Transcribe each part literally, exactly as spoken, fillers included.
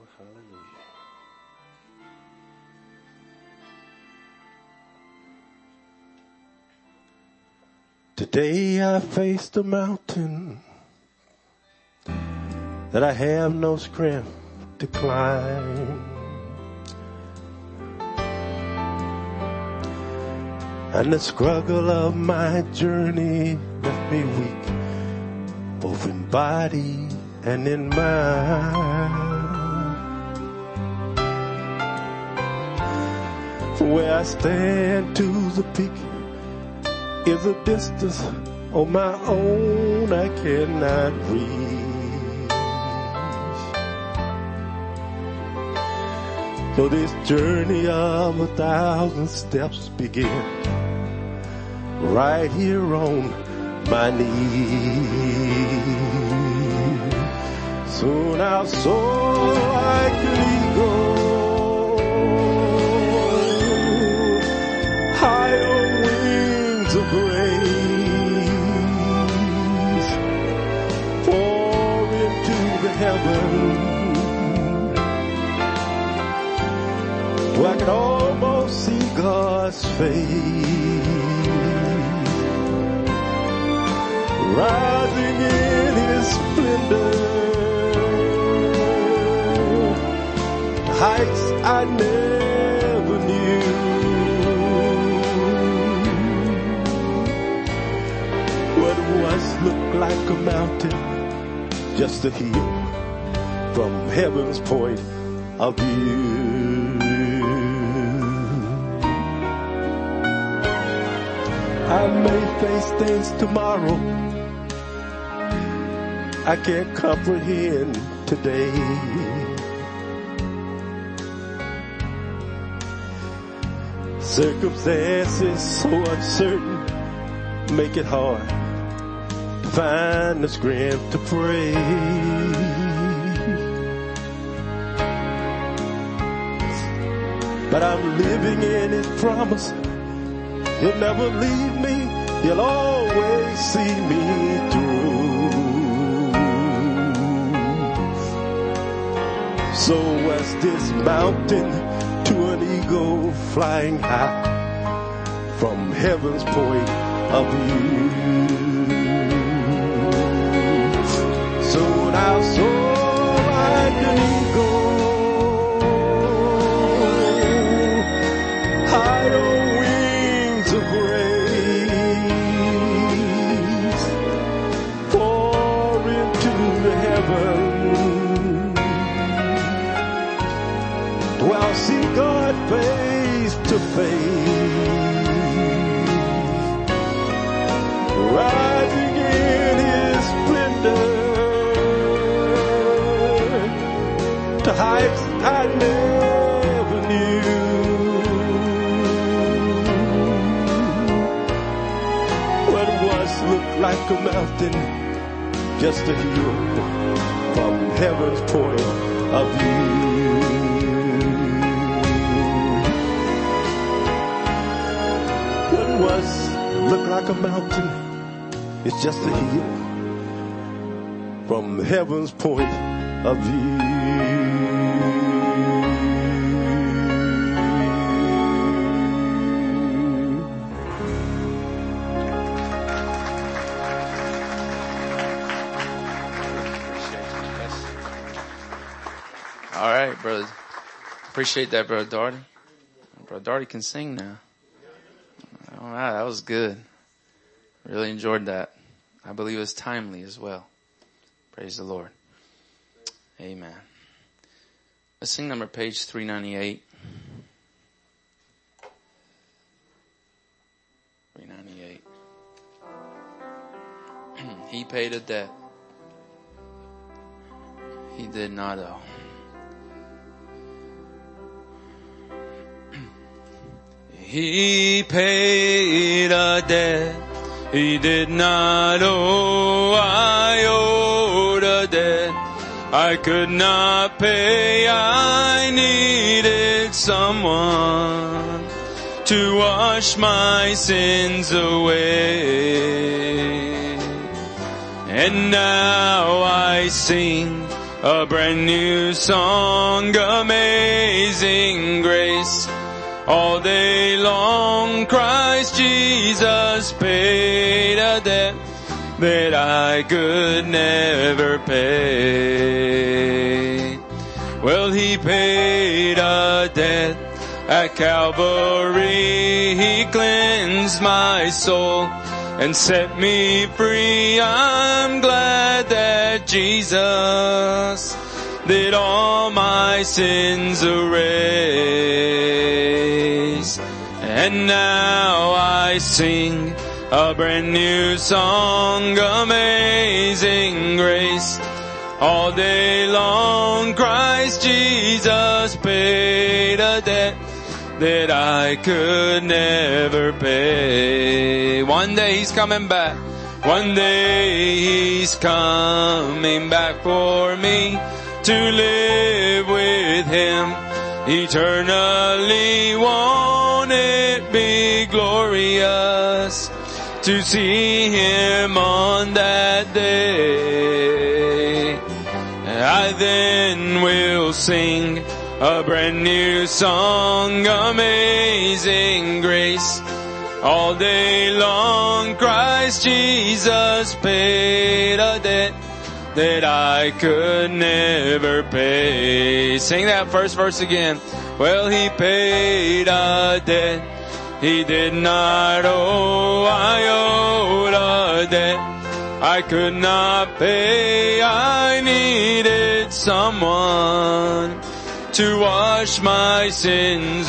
Hallelujah. Today I faced a mountain that I have no strength to climb. And the struggle of my journey left me weak, both in body and in mind. From where I stand to the peak is a distance on my own I cannot reach. So this journey of a thousand steps begins right here on my knees. Soon I'll soar like an eagle, high on wings of grace, for into the heaven where I can almost see God's face, rising in His splendor, heights I never knew. What once looked like a mountain, just a hill from heaven's point of view. I may face things tomorrow I can't comprehend today. Circumstances so uncertain make it hard to find the strength to pray. But I'm living in His promise. He'll never leave me. He'll always see me through. So as this mountain to an eagle flying high from heaven's point of view, soon I'll soar like an eagle, high on wings of grace, for into the heaven where I'll see God face to face, rising in His splendor to heights I never knew. What once looked like a mountain, just a hill from heaven's point of view. Was look like a mountain, it's just a hill from heaven's point of view. All right, brother. Appreciate that, brother Darty. Brother Darty can sing now. All right, that was good. Really enjoyed that. I believe it's timely as well. Praise the Lord. Amen. Let's sing number page three ninety-eight. three ninety-eight. He paid a debt He did not owe. He paid a debt He did not owe. I owed a debt I could not pay. I needed someone to wash my sins away. And now I sing a brand new song, amazing grace. All day long Christ Jesus paid a debt that I could never pay. Well, He paid a debt at Calvary. He cleansed my soul and set me free. I'm glad that Jesus did all my sins erase. And now I sing a brand new song, amazing grace. All day long Christ Jesus paid a debt that I could never pay. One day He's coming back. One day He's coming back for me to live with Him eternally. Won't it be glorious to see Him on that day? I then will sing a brand new song, amazing grace. All day long Christ Jesus paid a debt that I could never pay. Sing that first verse again. Well, He paid a debt He did not owe. I owed a debt I could not pay. I needed someone to wash my sins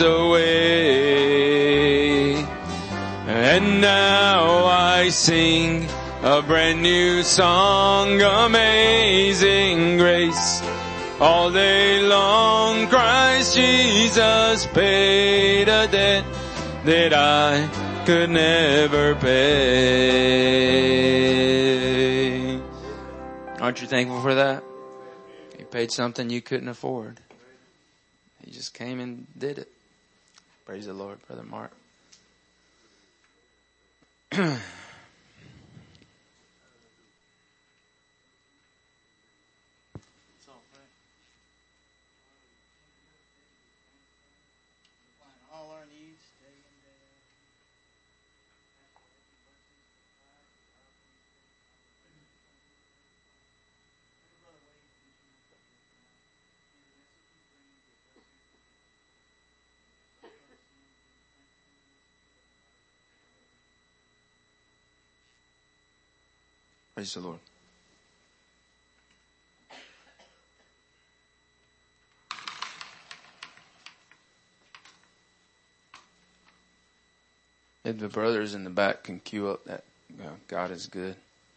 away. And now I sing a brand new song, amazing grace. All day long Christ Jesus paid a debt that I could never pay. Aren't you thankful for that? He paid something you couldn't afford. He just came and did it. Praise the Lord, Brother Mark. Praise the Lord. If the brothers in the back can cue up that uh, God is good.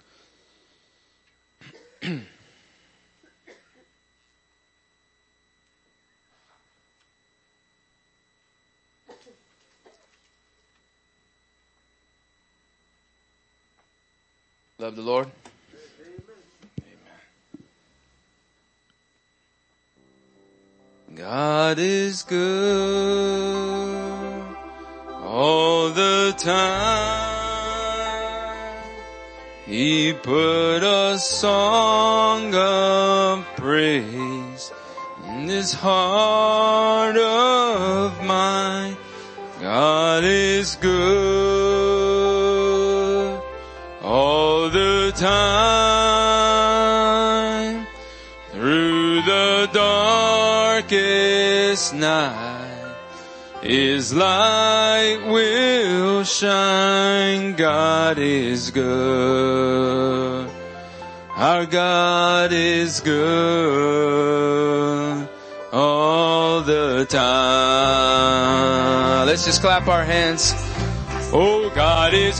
Love the Lord. Amen. God is good all the time. He put a song of praise in this heart of mine. God is good all the time. Through the darkest night His light will shine. God is good. Our God is good all the time. Let's just clap our hands. Oh, God is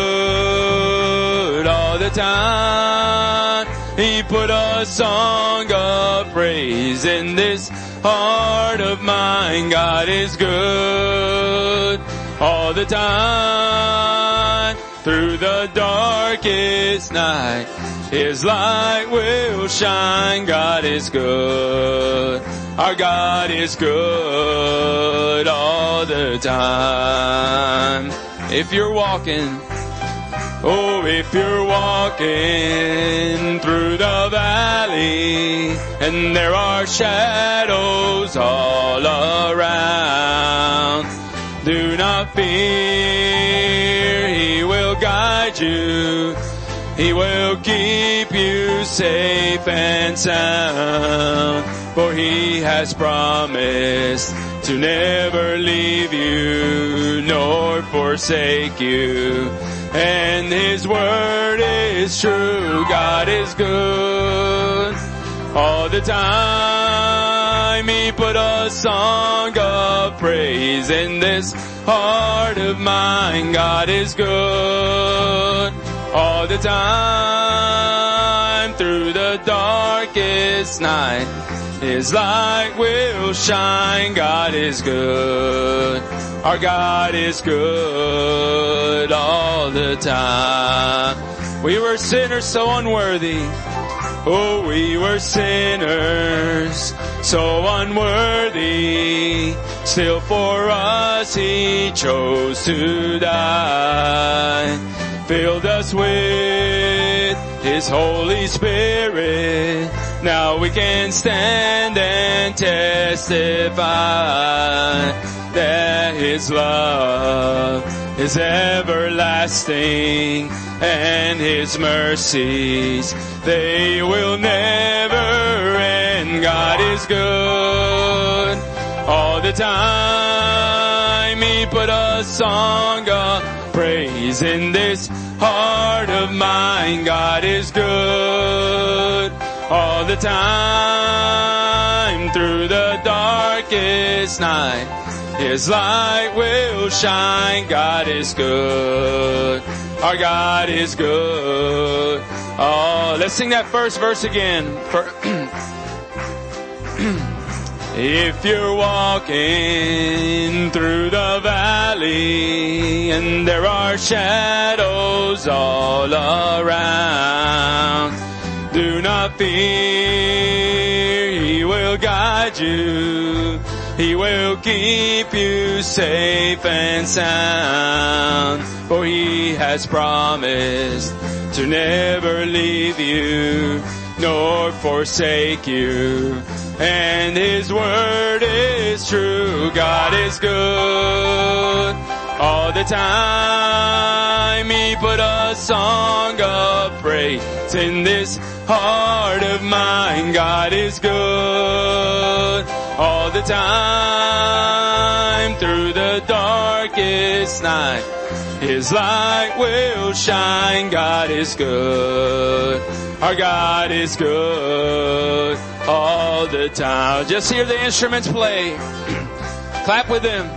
good all the time. He put a song of praise in this heart of mine. God is good all the time. Through the darkest night His light will shine. God is good. Our God is good all the time. If you're walking, oh, if you're walking through the valley and there are shadows all around. Do not fear, He will guide you. He will keep you safe and sound. For He has promised to never leave you nor forsake you. And His word is true. God is good all the time. He put a song of praise in this heart of mine. God is good all the time. Through the darkest night, His light will shine. God is good. Our God is good all the time. We were sinners so unworthy. Oh, we were sinners so unworthy. Still for us He chose to die. Filled us with His Holy Spirit. Now we can stand and testify that His love is everlasting, and His mercies, they will never end. God is good all the time. He put a song of praise in this heart of mine. God is good all the time. Through the darkest night, His light will shine. God is good. Our God is good. Oh, let's sing that first verse again. If you're walking through the valley and there are shadows all around, do not fear, He will guide you. He will keep you safe and sound. For He has promised to never leave you nor forsake you. And His word is true. God is good all the time. He put a song of praise in this heart of mine. God is good all the time. Through the darkest night, His light will shine. God is good. Our God is good all the time. Just hear the instruments play. Clap with them.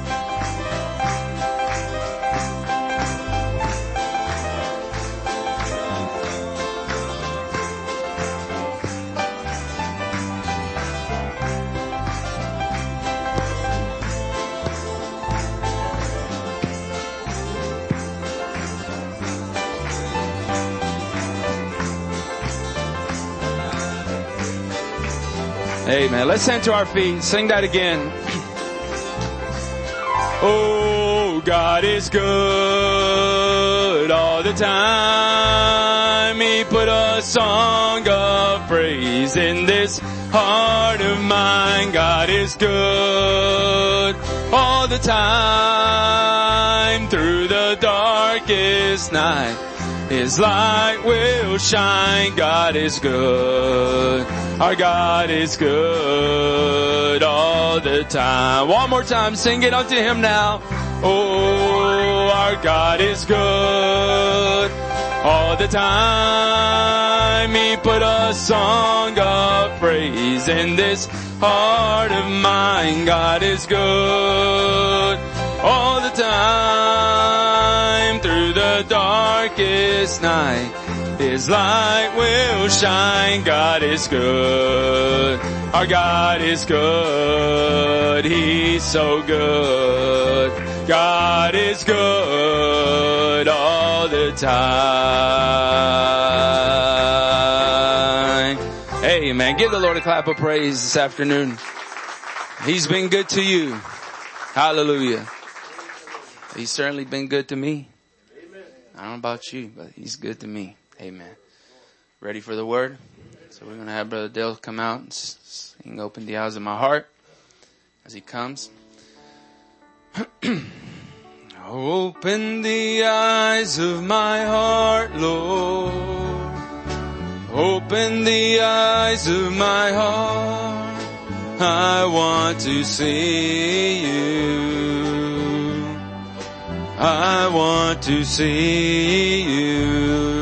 Amen. Let's stand to our feet. Sing that again. Oh, God is good all the time. He put a song of praise in this heart of mine. God is good all the time. Through the darkest night, His light will shine. God is good. Our God is good all the time. One more time, sing it unto Him now. Oh, our God is good all the time. He put a song of praise in this heart of mine. God is good all the time. Through the darkest night, His light will shine. God is good. Our God is good. He's so good. God is good all the time. Amen. Give the Lord a clap of praise this afternoon. He's been good to you. Hallelujah. He's certainly been good to me. I don't know about you, but He's good to me. Amen. Ready for the word? So we're going to have Brother Dale come out and sing Open the Eyes of My Heart as he comes. Open the eyes of my heart, Lord. Open the eyes of my heart. I want to see you. I want to see you.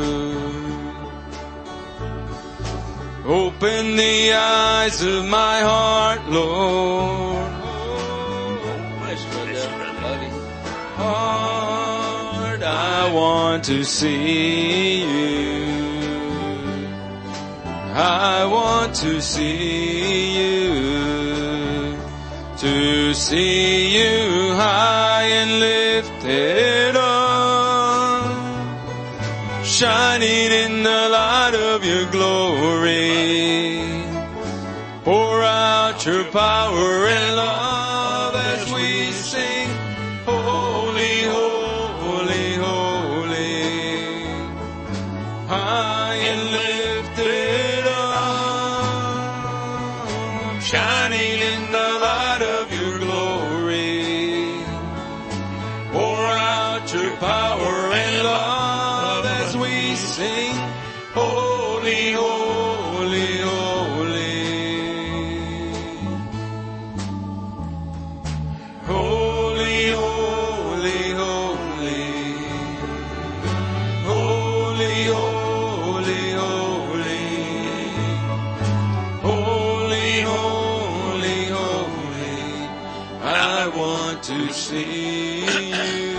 Open the eyes of my heart, Lord. Bless you, brother. Love you. Heart, I want to see you. I want to see you. To see you high and lifted up, shining in the light of your glory. Pour out your power and love as we sing, holy, holy, holy. High and lifted up, shining in the light of your glory. Pour out your power and love as we sing, holy, holy, holy. Holy, holy, holy. Holy, holy, holy. Holy, holy, holy. I want to see you.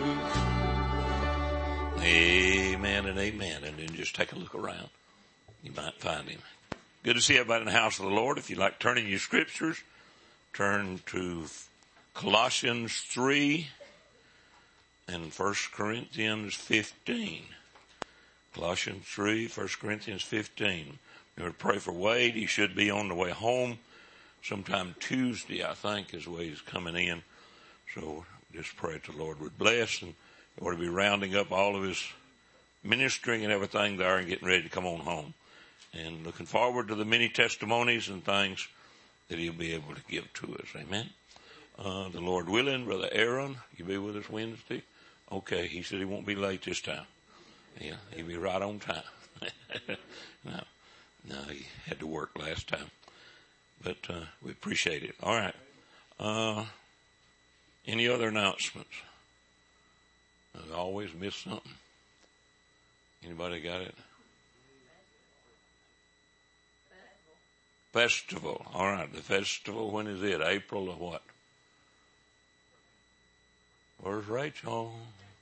Amen and amen. And then just take a look around. You might find him. Good to see everybody in the house of the Lord. If you like turning your scriptures, turn to Colossians three and First Corinthians fifteen. Colossians three, First Corinthians fifteen. We're going to pray for Wade. He should be on the way home sometime Tuesday, I think, is the way he's coming in. So just pray that the Lord would bless, and we ought to be rounding up all of his ministering and everything there and getting ready to come on home. And looking forward to the many testimonies and things that he'll be able to give to us. Amen. Uh, the Lord willing, Brother Aaron, you be with us Wednesday? Okay, he said he won't be late this time. Yeah, he'll be right on time. no, no, he had to work last time. But uh, we appreciate it. All right. Uh, any other announcements? I always miss something. Anybody got it? Festival. All right. The festival, when is it? April or what? Where's Rachel?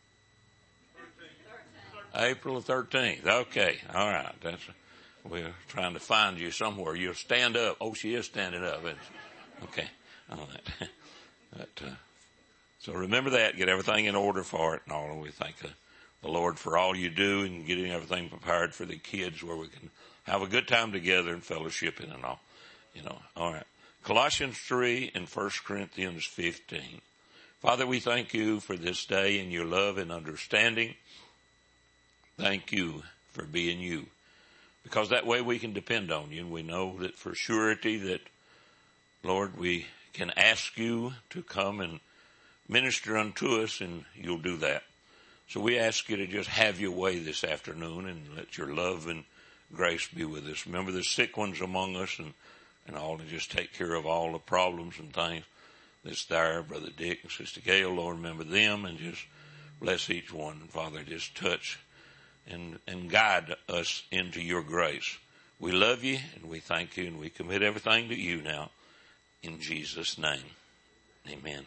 April the thirteenth. Okay. All right. That's, we're trying to find you somewhere. You'll stand up. Oh, she is standing up. Okay. All right. But, uh, so remember that. Get everything in order for it and all. We thank the, the Lord for all you do and getting everything prepared for the kids where we can have a good time together and fellowshipping and all. You know. All right. Colossians three and First Corinthians fifteen. Father, we thank you for this day and your love and understanding. Thank you for being you. Because that way we can depend on you, and we know that for surety that, Lord, we can ask you to come and minister unto us, and you'll do that. So we ask you to just have your way this afternoon and let your love and grace be with us. Remember the sick ones among us and, and all, to just take care of all the problems and things that's there. Brother Dick and Sister Gail, Lord, remember them and just bless each one. And Father, just touch and, and guide us into your grace. We love you and we thank you and we commit everything to you now in Jesus' name. Amen.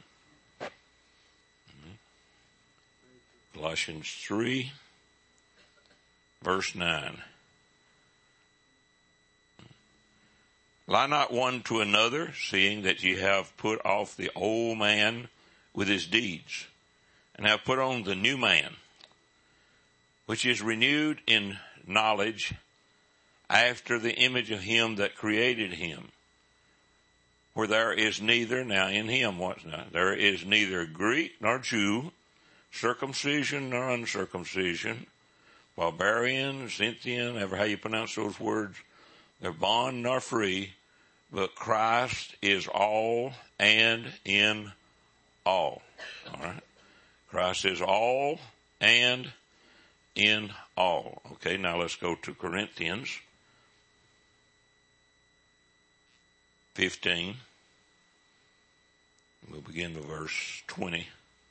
Colossians three, verse nine. Lie not one to another, seeing that ye have put off the old man with his deeds, and have put on the new man, which is renewed in knowledge after the image of him that created him. For there is neither, now in him, what's now? There is neither Greek nor Jew, circumcision nor uncircumcision, barbarian, Scythian, ever how you pronounce those words. They're bond nor free, but Christ is all and in all. All right. Christ is all and in all. Okay, now let's go to Corinthians fifteen. We'll begin with verse twenty.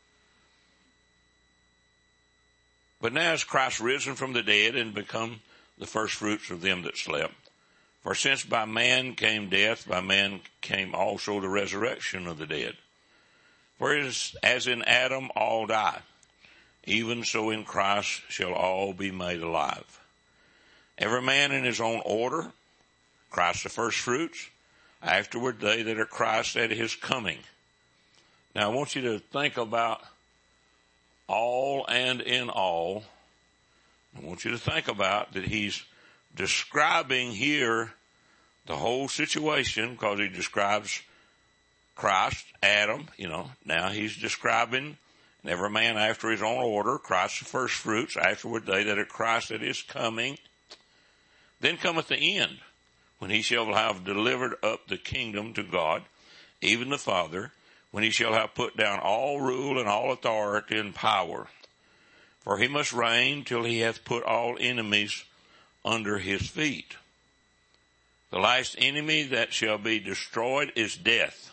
But now is Christ risen from the dead and become the first fruits of them that slept. For since by man came death, by man came also the resurrection of the dead. For it is, as in Adam all die, even so in Christ shall all be made alive. Every man in his own order, Christ the first fruits, afterward they that are Christ at his coming. Now I want you to think about all and in all. I want you to think about that he's describing here the whole situation, because he describes Christ, Adam, you know, now he's describing and every man after his own order, Christ the first fruits, afterward they that are Christ at his coming. Then cometh the end, when he shall have delivered up the kingdom to God, even the Father, when he shall have put down all rule and all authority and power. For he must reign till he hath put all enemies under his feet. The last enemy that shall be destroyed is death.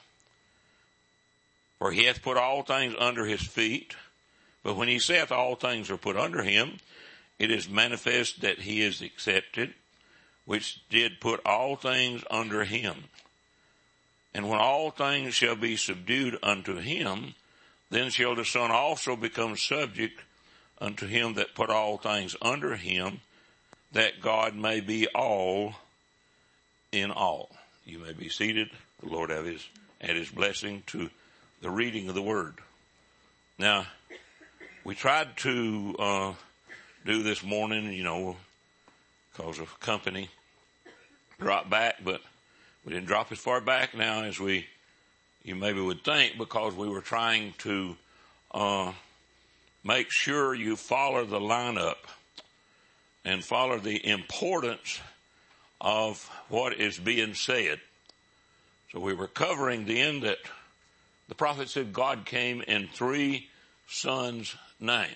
For he hath put all things under his feet. But when he saith all things are put under him, it is manifest that he is accepted, which did put all things under him. And when all things shall be subdued unto him, then shall the Son also become subject unto him that put all things under him, that God may be all in all. You may be seated. The Lord have his, add his blessing to the reading of the word. Now, we tried to uh, do this morning, you know, because of company, drop back, but we didn't drop as far back now as we, you maybe would think, because we were trying to uh, make sure you follow the lineup and follow the importance of what is being said. So we were covering then that the prophet said God came in three sons' name.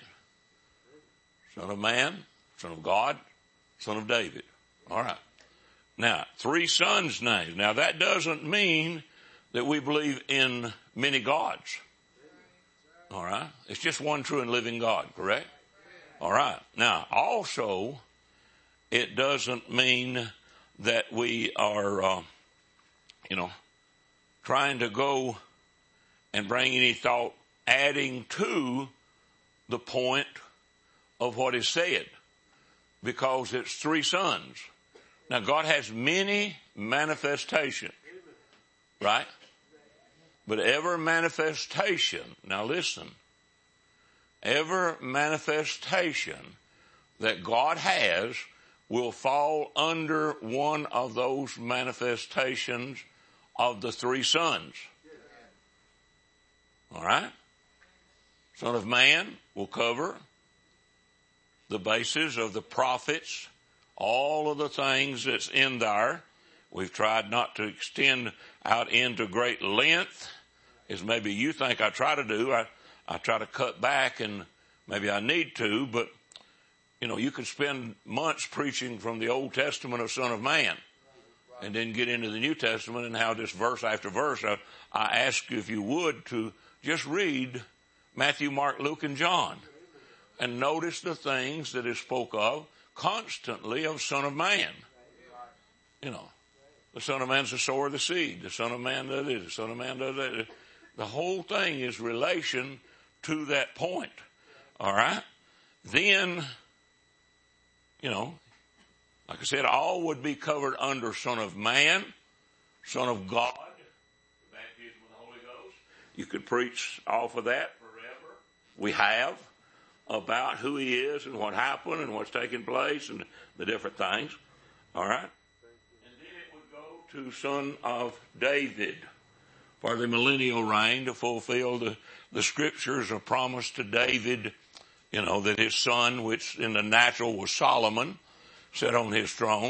Son of man, son of God, son of David. All right. Now, three sons' names. Now, that doesn't mean that we believe in many gods. All right. It's just one true and living God, correct? All right. Now, also, it doesn't mean that we are, uh, you know, trying to go and bring any thought adding to the point of what is said, because it's three sons. Now, God has many manifestations, right? But every manifestation, now listen, every manifestation that God has will fall under one of those manifestations of the three sons. All right? Son of Man will cover the basis of the prophets, all of the things that's in there. We've tried not to extend out into great length, as maybe you think I try to do. I, I try to cut back, and maybe I need to, but you know, you could spend months preaching from the Old Testament of Son of Man and then get into the New Testament and how this verse after verse. I, I ask you, if you would, to just read Matthew, Mark, Luke, and John and notice the things that is spoke of constantly of Son of Man. You know, the Son of Man's the sower of the seed. The Son of Man does this. The Son of Man does that. The whole thing is relation to that point. All right? Then, you know, like I said, all would be covered under Son of Man, Son of God, baptism with the Holy Ghost. You could preach off of that forever. We have, about who he is and what happened and what's taking place and the different things. All right? And then it would go to Son of David for the millennial reign, to fulfill the, the scriptures of promise to David, you know, that his son, which in the natural was Solomon, sat on his throne,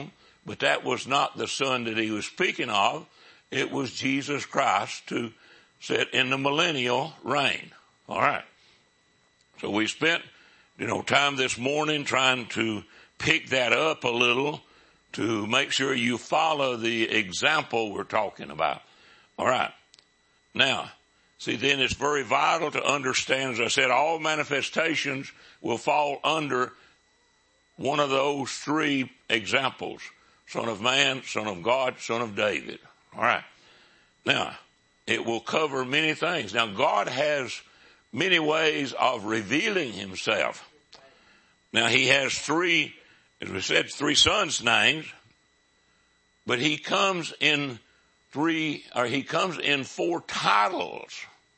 But that was not the son that he was speaking of. It was Jesus Christ to sit in the millennial reign. All right. So we spent, you know, time this morning trying to pick that up a little to make sure you follow the example we're talking about. All right. Now, see, then it's very vital to understand, as I said, all manifestations will fall under one of those three examples. Son of man, son of God, son of David. All right. Now, it will cover many things. Now, God has many ways of revealing himself. Now, he has three, as we said, three sons' names, but he comes in three, or he comes in four titles.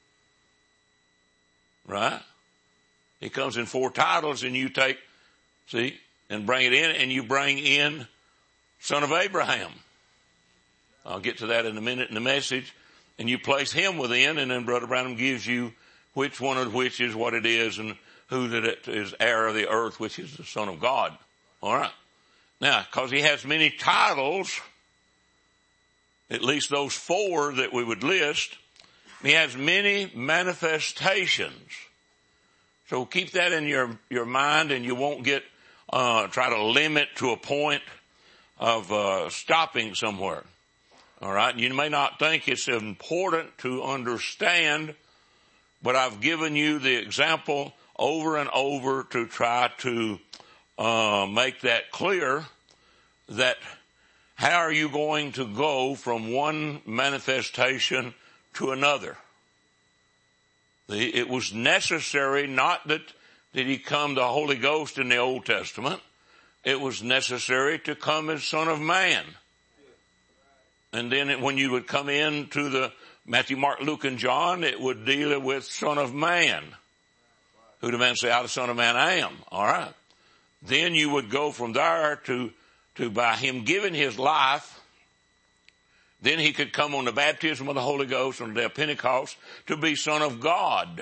Right? He comes in four titles, and you take, see, and bring it in, and you bring in son of Abraham. I'll get to that in a minute in the message. And you place him within, and then Brother Branham gives you which one of which is what it is and who that is heir of the earth, which is the Son of God. All right. Now, because he has many titles, at least those four that we would list, he has many manifestations. So keep that in your, your mind, and you won't get, uh, try to limit to a point of, uh, stopping somewhere. All right. You may not think it's important to understand, but I've given you the example over and over to try to, uh, make that clear, that how are you going to go from one manifestation to another? The, it was necessary, not that did he come the Holy Ghost in the Old Testament. It was necessary to come as Son of Man. And then when you would come into the Matthew, Mark, Luke, and John, it would deal with Son of Man. Who the man say, I the Son of Man I am. All right. Then you would go from there to, to by him giving his life, then he could come on the baptism of the Holy Ghost on the day of Pentecost to be Son of God.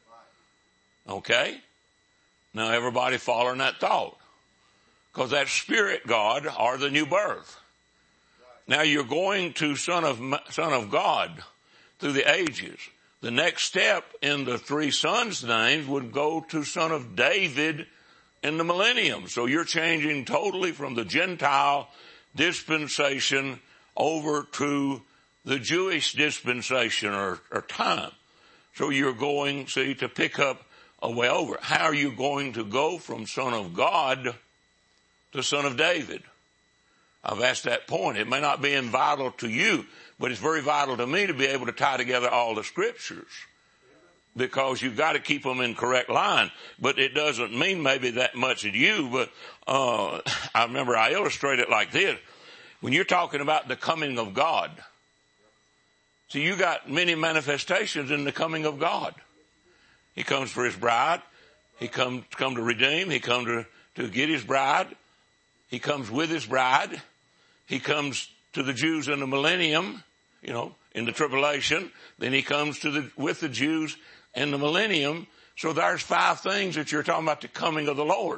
Okay? Now everybody following that thought. Because that's Spirit God or the new birth. Now you're going to Son of, Son of God through the ages. The next step in the three sons' names would go to Son of David in the millennium. So you're changing totally from the Gentile dispensation over to the Jewish dispensation or, or time. So you're going, see, to pick up a way over. How are you going to go from Son of God to Son of David? I've asked that point. It may not be vital to you, but it's very vital to me to be able to tie together all the scriptures, because you've got to keep them in correct line. But it doesn't mean maybe that much to you. But uh I remember I illustrate it like this. When you're talking about the coming of God, see, you got many manifestations in the coming of God. He comes for his bride. He comes come to redeem. He comes to, to get his bride. He comes with his bride. He comes to the Jews in the millennium, you know, in the tribulation. Then he comes to the, with the Jews in the millennium. So there's five things that you're talking about the coming of the Lord.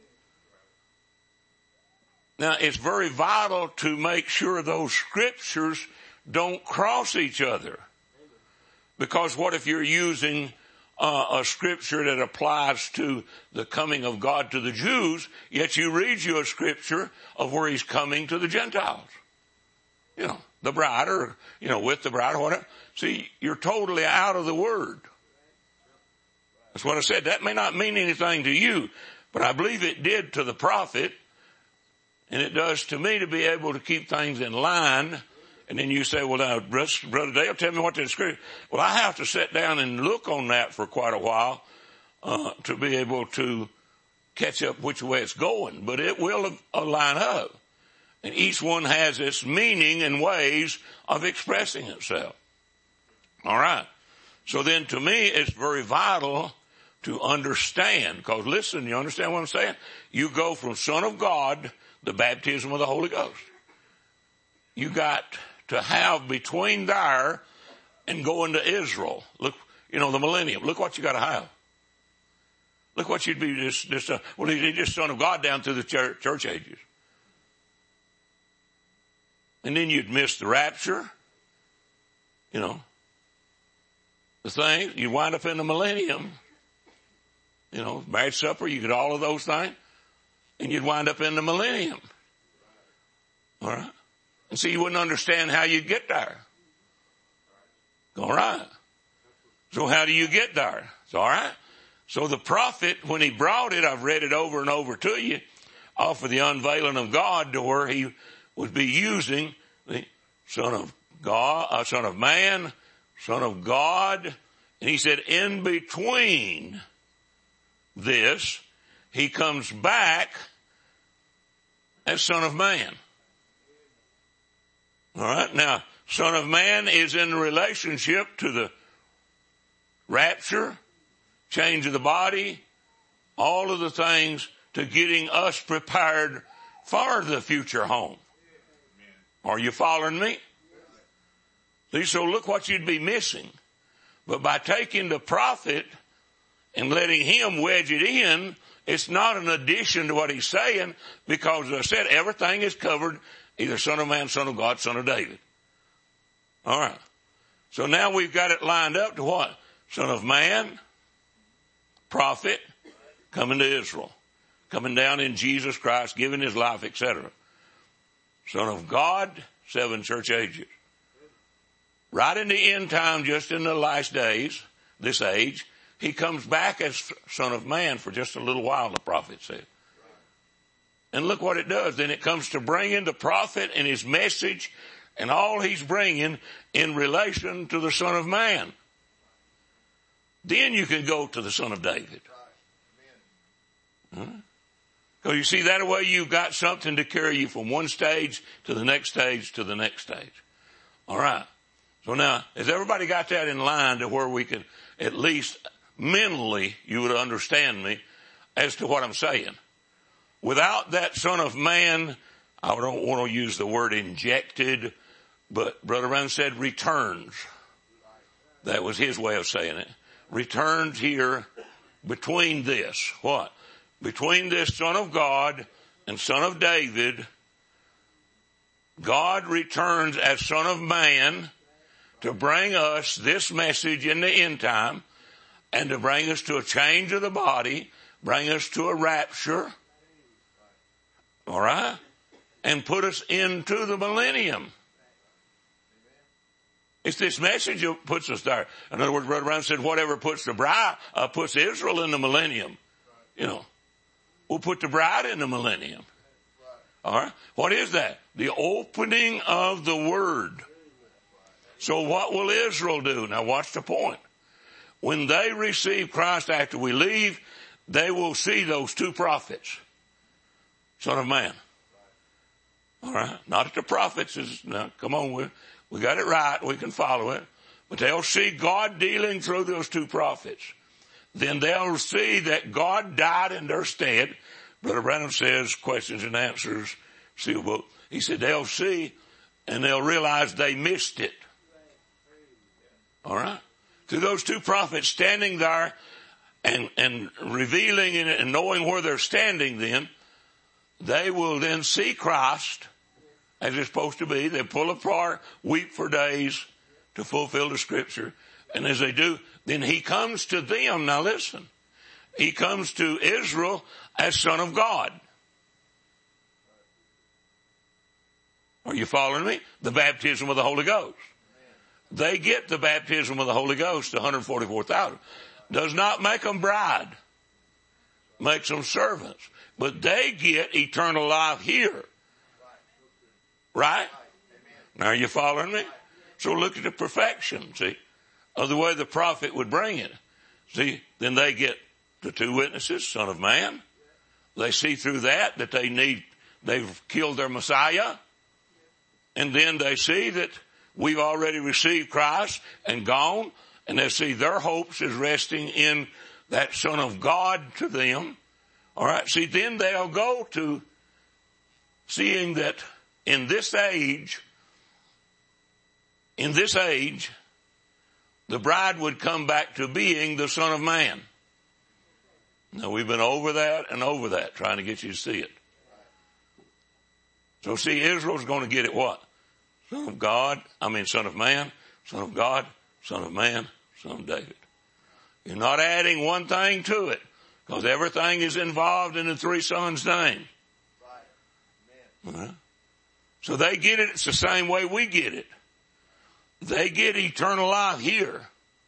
Now, it's very vital to make sure those scriptures don't cross each other. Because what if you're using uh, a scripture that applies to the coming of God to the Jews, yet you read you a scripture of where he's coming to the Gentiles? You know, the bride or, you know, with the bride or whatever. See, you're totally out of the word. That's what I said. That may not mean anything to you, but I believe it did to the prophet. And it does to me to be able to keep things in line. And then you say, well, now, Brother Dale, tell me what the scripture. Well, I have to sit down and look on that for quite a while, uh, to be able to catch up which way it's going. But it will uh, line up. And each one has its meaning and ways of expressing itself. All right. So then to me, it's very vital to understand. Because listen, you understand what I'm saying? You go from Son of God, the baptism of the Holy Ghost. You got to have between there and going to Israel. Look, you know, the millennium. Look what you got to have. Look what you'd be just, just uh, well, he's just Son of God down through the church, church ages. And then you'd miss the rapture. You know, the thing, you wind up in the millennium. You know, marriage supper, you get all of those things. And you'd wind up in the millennium. All right? And so you wouldn't understand how you'd get there. All right. So how do you get there? It's all right. So the prophet, when he brought it, I've read it over and over to you, off of the unveiling of God, to where he would be using the Son of God, uh, Son of Man, Son of God. And he said, in between this, he comes back as Son of Man. All right. Now, Son of Man is in relationship to the rapture, change of the body, all of the things to getting us prepared for the future home. Are you following me? See, so look what you'd be missing. But by taking the prophet and letting him wedge it in, it's not an addition to what he's saying, because as I said, everything is covered, either Son of Man, Son of God, Son of David. All right. So now we've got it lined up to what? Son of Man, prophet, coming to Israel, coming down in Jesus Christ, giving his life, et cetera. Son of God, seven church ages. Right in the end time, just in the last days, this age, he comes back as Son of Man for just a little while, the prophet said. And look what it does. Then it comes to bringing the prophet and his message and all he's bringing in relation to the Son of Man. Then you can go to the Son of David. Huh? So you see, that way you've got something to carry you from one stage to the next stage to the next stage. All right. So now, has everybody got that in line to where we can, at least mentally, you would understand me as to what I'm saying? Without that Son of Man, I don't want to use the word injected, but Brother Brown said returns. That was his way of saying it. Returns here between this. What? Between this Son of God and Son of David, God returns as Son of Man to bring us this message in the end time, and to bring us to a change of the body, bring us to a rapture, all right, and put us into the millennium. It's this message that puts us there. In other words, Brother Brown said, whatever puts the bride, uh, puts Israel in the millennium, you know, we'll put the bride in the millennium. All right. What is that? The opening of the Word. So what will Israel do? Now watch the point. When they receive Christ after we leave, they will see those two prophets. Son of Man. All right. Not that the prophets is, now come on, we, we got it right. We can follow it. But they'll see God dealing through those two prophets. Then they'll see that God died in their stead. Brother Branham says, questions and answers, seal book. He said they'll see and they'll realize they missed it. All right. Through those two prophets standing there and, and revealing it and knowing where they're standing then, they will then see Christ as it's supposed to be. They pull apart, weep for days to fulfill the scripture. And as they do, then he comes to them. Now listen, he comes to Israel as Son of God. Are you following me? The baptism of the Holy Ghost. They get the baptism of the Holy Ghost, one hundred forty-four thousand. Does not make them bride. Makes them servants. But they get eternal life here. Right? Now are you following me? So look at the perfection, see, of the way the prophet would bring it. See, then they get the two witnesses, Son of Man. They see through that that they need, they've killed their Messiah. And then they see that we've already received Christ and gone, and they see their hopes is resting in that Son of God to them. All right. See, then they'll go to seeing that in this age, in this age, the bride would come back to being the Son of Man. Now we've been over that and over that, trying to get you to see it. So see, Israel's going to get it what? Son of God, I mean son of man, son of God, son of man, son of David. You're not adding one thing to it, because everything is involved in the three sons' name. Right. Amen. Uh-huh. So they get it. It's the same way we get it. They get eternal life here.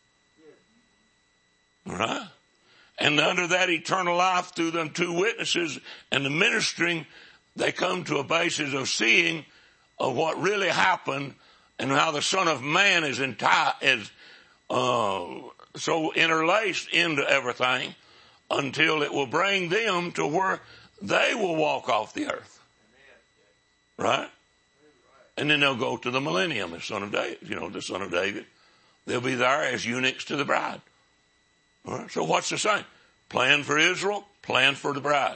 All right? And under that eternal life through them two witnesses and the ministering, they come to a basis of seeing of what really happened and how the Son of Man is entire, is, uh, so interlaced into everything until it will bring them to where they will walk off the earth. Right? And then they'll go to the millennium as Son of David, you know, the Son of David. They'll be there as eunuchs to the bride. All right? So what's the same? Plan for Israel, plan for the bride.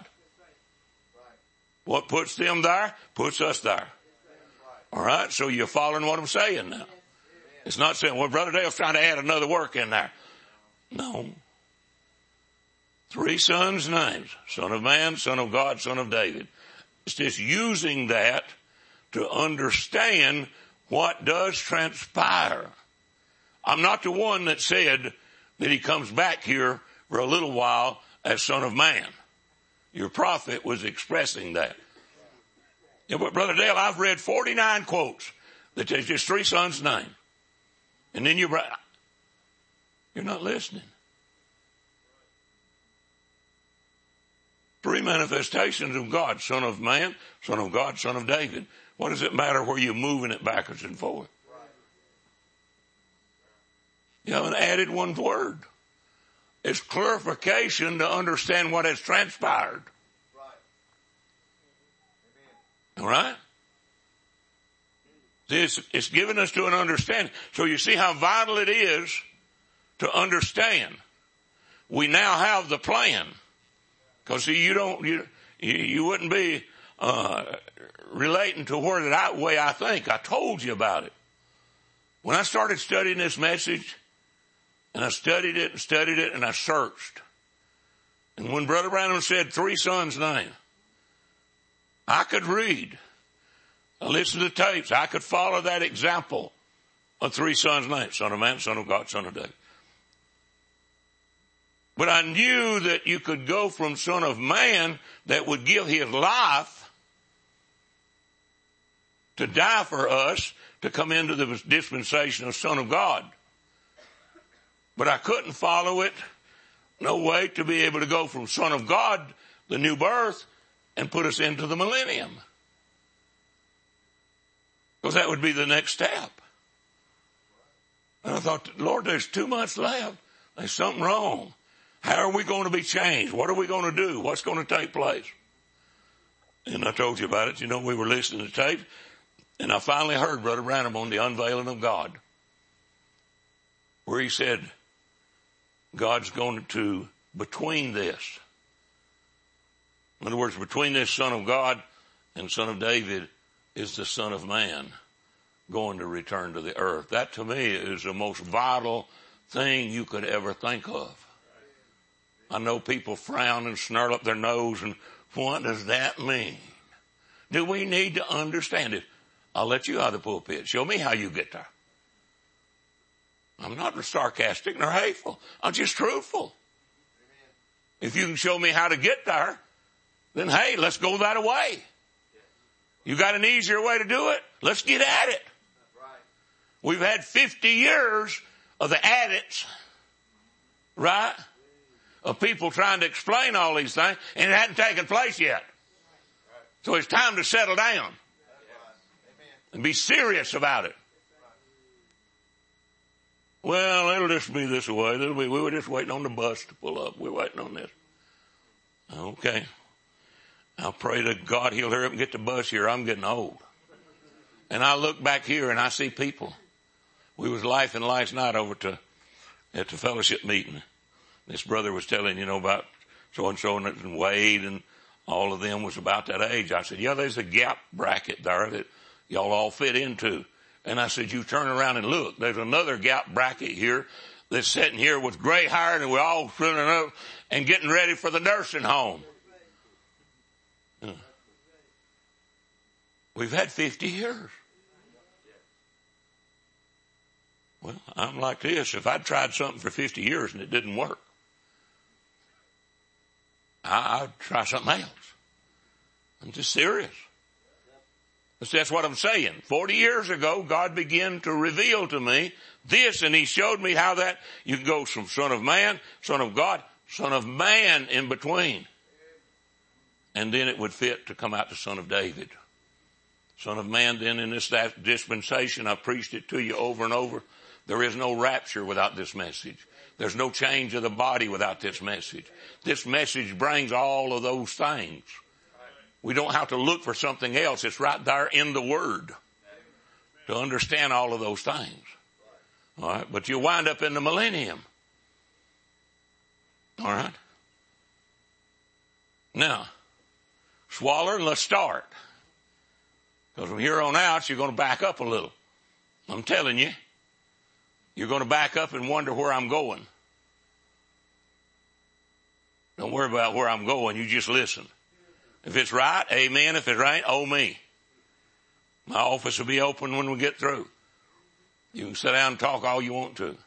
What puts them there, puts us there. All right? So you're following what I'm saying now. It's not saying, well, Brother Dale's trying to add another work in there. No. Three sons' names. Son of Man, Son of God, Son of David. It's just using that to understand what does transpire. I'm not the one that said that he comes back here for a little while as Son of Man. Your prophet was expressing that. Yeah, but Brother Dale, I've read forty-nine quotes that there's just three sons' names. And then you're, you're not listening. Three manifestations of God, Son of Man, Son of God, Son of David. What does it matter where you're moving it backwards and forward? You haven't added one word. It's clarification to understand what has transpired. All right? It's, it's given us to an understanding. So you see how vital it is to understand. We now have the plan. Because see, you don't, you, you wouldn't be, uh, relating to where that way I think. I told you about it. When I started studying this message, and I studied it and studied it and I searched. And when Brother Branham said three sons' name, I could read. I listened to tapes. I could follow that example of three sons' names. Son of Man, Son of God, Son of David. But I knew that you could go from Son of Man that would give his life to die for us to come into the dispensation of Son of God. But I couldn't follow it. No way to be able to go from Son of God, the new birth, and put us into the millennium. Because that would be the next step. And I thought, Lord, there's too much left. There's something wrong. How are we going to be changed? What are we going to do? What's going to take place? And I told you about it. You know, we were listening to tape, and I finally heard Brother Branham on the unveiling of God, where he said, God's going to, between this, in other words, between this Son of God and Son of David is the Son of Man going to return to the earth. That to me is the most vital thing you could ever think of. I know people frown and snarl up their nose, and what does that mean? Do we need to understand it? I'll let you out of the pulpit. Show me how you get there. I'm not sarcastic nor hateful. I'm just truthful. If you can show me how to get there, then hey, let's go that way. You got an easier way to do it? Let's get at it. We've had fifty years of the addicts, right? Of people trying to explain all these things, and it hadn't taken place yet. So it's time to settle down and be serious about it. Well, it'll just be this way. It'll be, we were just waiting on the bus to pull up. We're waiting on this. Okay. I'll pray to God he'll hurry up and get the bus here. I'm getting old. And I look back here and I see people. We was laughing last night over to, at the fellowship meeting. This brother was telling, you know, about so-and-so and Wade and all of them was about that age. I said, yeah, there's a gap bracket there that y'all all fit into. And I said, you turn around and look. There's another gap bracket here that's sitting here with gray hair, and we're all filling up and getting ready for the nursing home. We've had fifty years. Well, I'm like this. If I'd tried something for fifty years and it didn't work, I, I'd try something else. I'm just serious. That's what I'm saying. Forty years ago, God began to reveal to me this, and he showed me how that you can go from son of man, son of God, son of man in between. And then it would fit to come out to son of David. Son of man, then in this dispensation, I preached it to you over and over. There is no rapture without this message. There's no change of the body without this message. This message brings all of those things. We don't have to look for something else. It's right there in the Word to understand all of those things. All right. But you wind up in the millennium. All right. Now, Swaller, let's start. Because from here on out, you're going to back up a little. I'm telling you. You're going to back up and wonder where I'm going. Don't worry about where I'm going. You just listen. If it's right, amen. If it ain't, oh me. My office will be open when we get through. You can sit down and talk all you want to.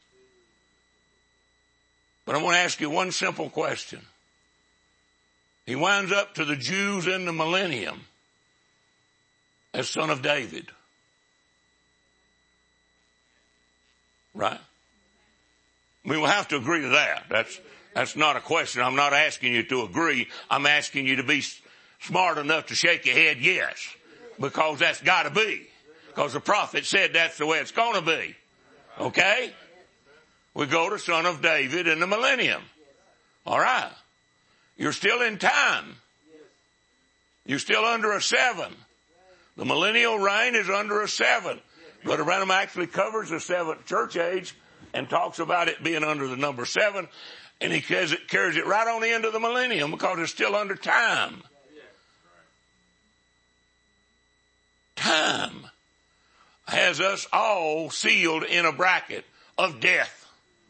But I want to ask you one simple question. He winds up to the Jews in the millennium as son of David. Right? We will have to agree to that. That's, that's not a question. I'm not asking you to agree. I'm asking you to be smart enough to shake your head yes. Because that's gotta be. Because the prophet said that's the way it's gonna be. Okay? We go to son of David in the millennium. Alright. You're still in time. You're still under a seven. The millennial reign is under a seven. Brother Branham actually covers the seventh church age and talks about it being under the number seven. And he carries it, carries it right on into the millennium because it's still under time. Time has us all sealed in a bracket of death.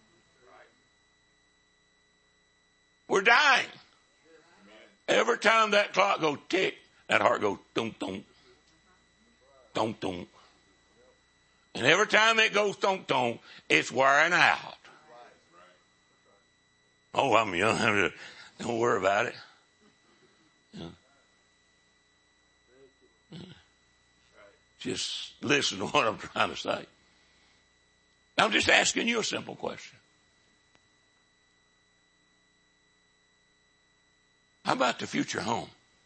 We're dying. Every time that clock goes tick, that heart goes dum dum, dum dum. And every time it goes dum dum, it's wearing out. Oh, I'm young. Don't worry about it. Yeah. Yeah. Just listen to what I'm trying to say. I'm just asking you a simple question. How about the future home?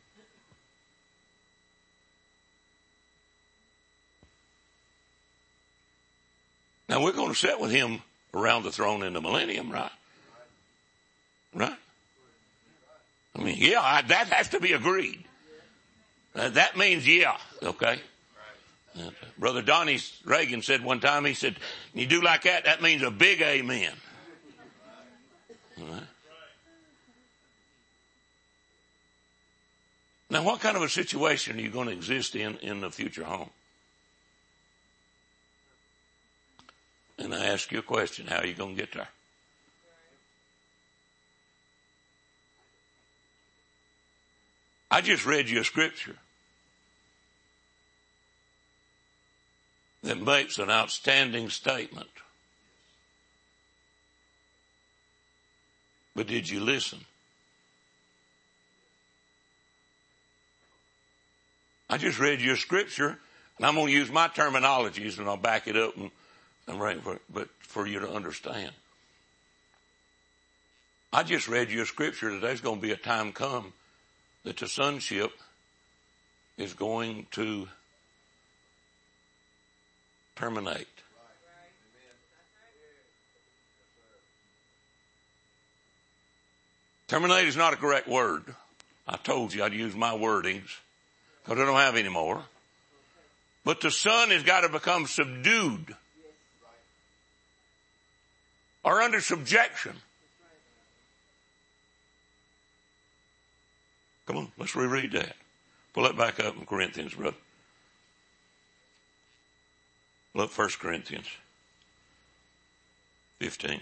Now we're going to sit with him around the throne in the millennium, right? Right? I mean, yeah, I, that has to be agreed. Uh, that means yeah, okay? Uh, Brother Donnie Reagan said one time, he said, you do like that, that means a big amen. All right? Now, what kind of a situation are you going to exist in in the future home? And I ask you a question, how are you going to get there? I just read you a scripture that makes an outstanding statement. But did you listen? I just read you a scripture, and I'm going to use my terminologies, and I'll back it up and, and bring it for, but for you to understand. I just read you a scripture that there's going to be a time come that the sonship is going to terminate. Terminate is not a correct word. I told you I'd use my wordings because I don't have any more. But the son has got to become subdued or under subjection. Come on, let's reread that. Pull that back up in Corinthians, brother. Look, First Corinthians fifteen.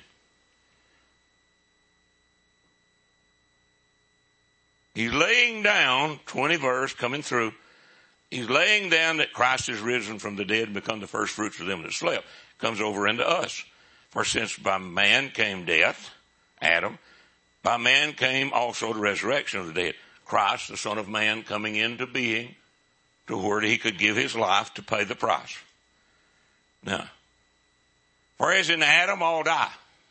He's laying down, twenty verse coming through. He's laying down that Christ is risen from the dead and become the first fruits of them that slept. Comes over into us. For since by man came death, Adam, by man came also the resurrection of the dead. Christ, the Son of Man, coming into being to where he could give his life to pay the price. Now, for as in Adam all die,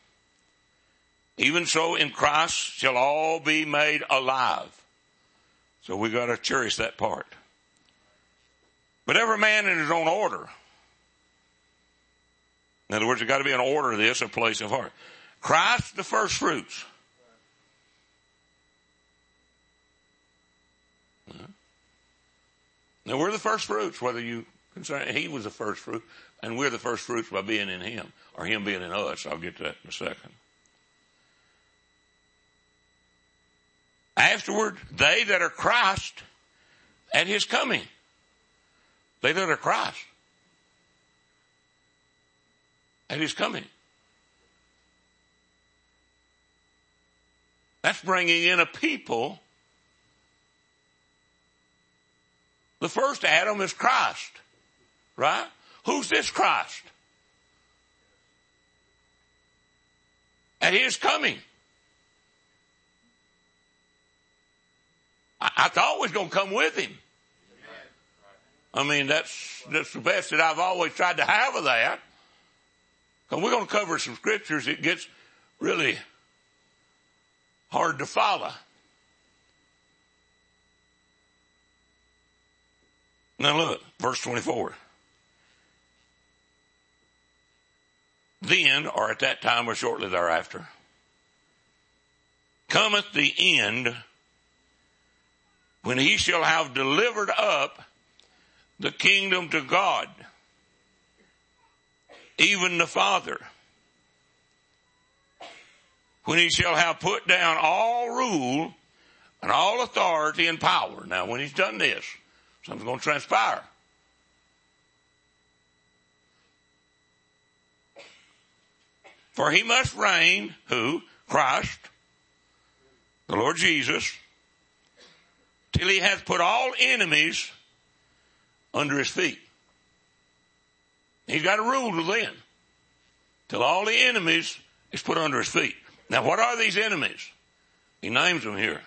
even so in Christ shall all be made alive. So we got to cherish that part. But every man in his own order. In other words, there's got to be an order to this, a place of heart. Christ, the first fruits. Now we're the first fruits, whether you consider, he was the first fruit, and we're the first fruits by being in him, or him being in us. I'll get to that in a second. Afterward, they that are Christ at his coming. They that are Christ at his coming. That's bringing in a people. The first Adam is Christ, right? Who's this Christ? At his coming. I, I thought we was going to come with him. I mean, that's, that's the best that I've always tried to have of that. Because we're going to cover some scriptures. It gets really hard to follow. Now look, verse twenty-four. Then, or at that time or shortly thereafter, cometh the end when he shall have delivered up the kingdom to God, even the Father, when he shall have put down all rule and all authority and power. Now when he's done this, something's going to transpire. For he must reign, who? Christ, the Lord Jesus, till he hath put all enemies under his feet. He's got to rule till then, till all the enemies is put under his feet. Now what are these enemies? He names them here.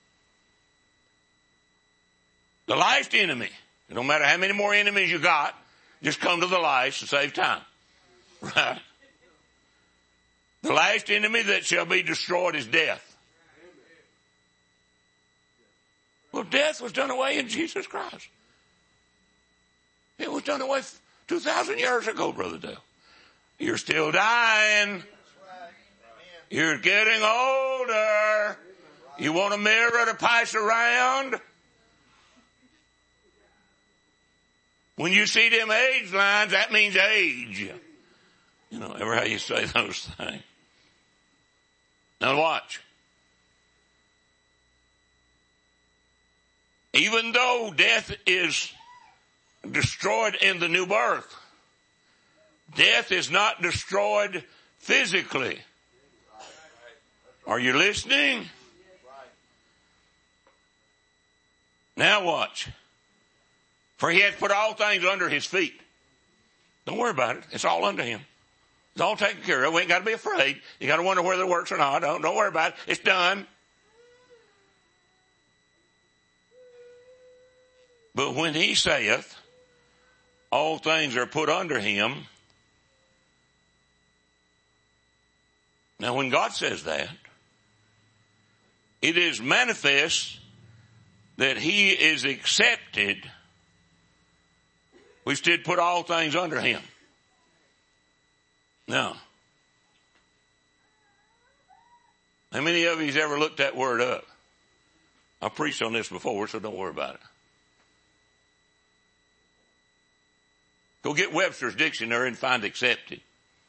The last enemy. It don't matter how many more enemies you got, just come to the last to save time. Right? The last enemy that shall be destroyed is death. Well, death was done away in Jesus Christ. It was done away two thousand years ago, Brother Dale. You're still dying. You're getting older. You want a mirror to pass around? When you see them age lines, that means age. You know, ever how you say those things. Now watch. Even though death is destroyed in the new birth, death is not destroyed physically. Are you listening? Now watch. For he hath put all things under his feet. Don't worry about it. It's all under him. It's all taken care of. We ain't got to be afraid. You got to wonder whether it works or not. Don't, don't worry about it. It's done. But when he saith, all things are put under him. Now when God says that, it is manifest that he is accepted, which did put all things under him. Now, how many of you's ever looked that word up? I've preached on this before, so don't worry about it. Go get Webster's dictionary and find accepted.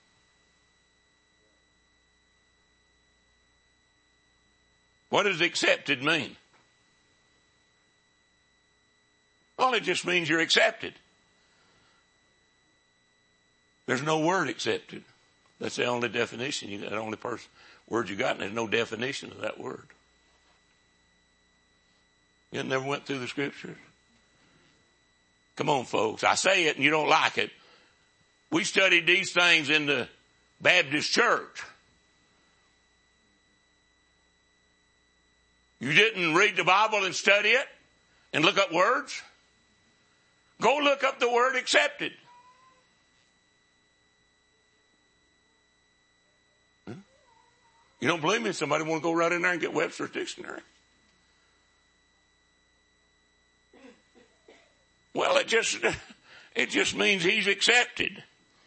What does accepted mean? Well, it just means you're accepted. There's no word accepted. That's the only definition. You got the only person, word you got, and there's no definition of that word. You never went through the scriptures? Come on, folks. I say it and you don't like it. We studied these things in the Baptist church. You didn't read the Bible and study it and look up words? Go look up the word accepted. You don't believe me? Somebody want to go right in there and get Webster's dictionary? Well, it just, it just means he's accepted.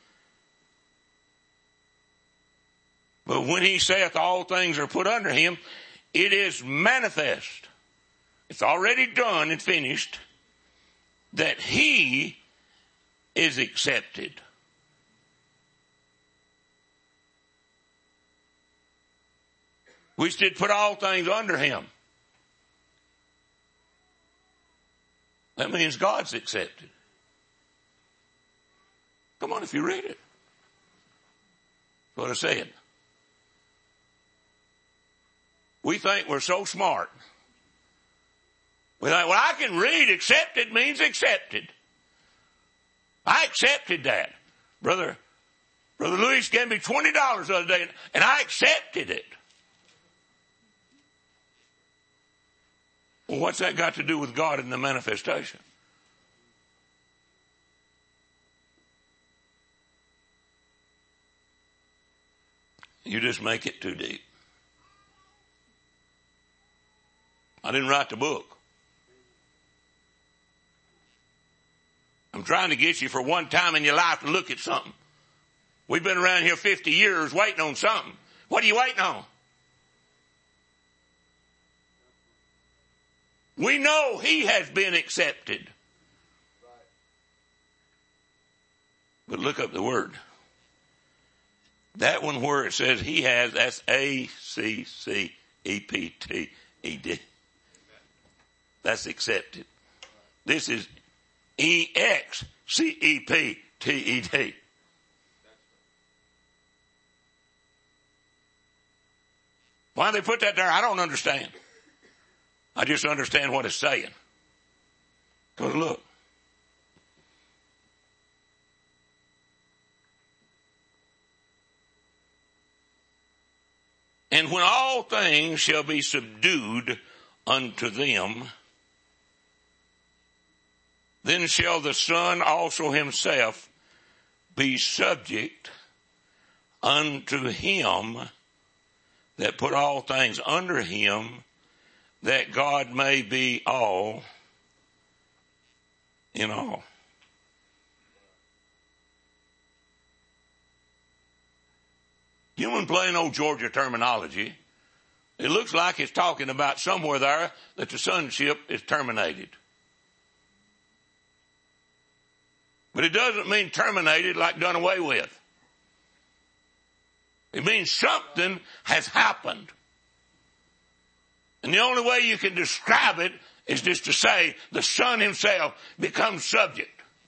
But when he saith all things are put under him, it is manifest. It's already done and finished that he is accepted. Which did put all things under him. That means God's accepted. Come on, if you read it. That's what I said. We think we're so smart. We think, well, I can read accepted means accepted. I accepted that. Brother, Brother Luis gave me twenty dollars the other day and I accepted it. Well, what's that got to do with God in the manifestation? You just make it too deep. I didn't write the book. I'm trying to get you for one time in your life to look at something. We've been around here fifty years waiting on something. What are you waiting on? We know he has been accepted. But look up the word. That one where it says he has, that's A C C E P T E D. That's accepted. This is E X C E P T E D. Why they put that there, I don't understand. I just understand what it's saying. Because look. And when all things shall be subdued unto them, then shall the Son also himself be subject unto him that put all things under him, that God may be all in all. Human plain old Georgia terminology, it looks like it's talking about somewhere there that the sonship is terminated. But it doesn't mean terminated like done away with. It means something has happened. And the only way you can describe it is just to say the Son himself becomes subject.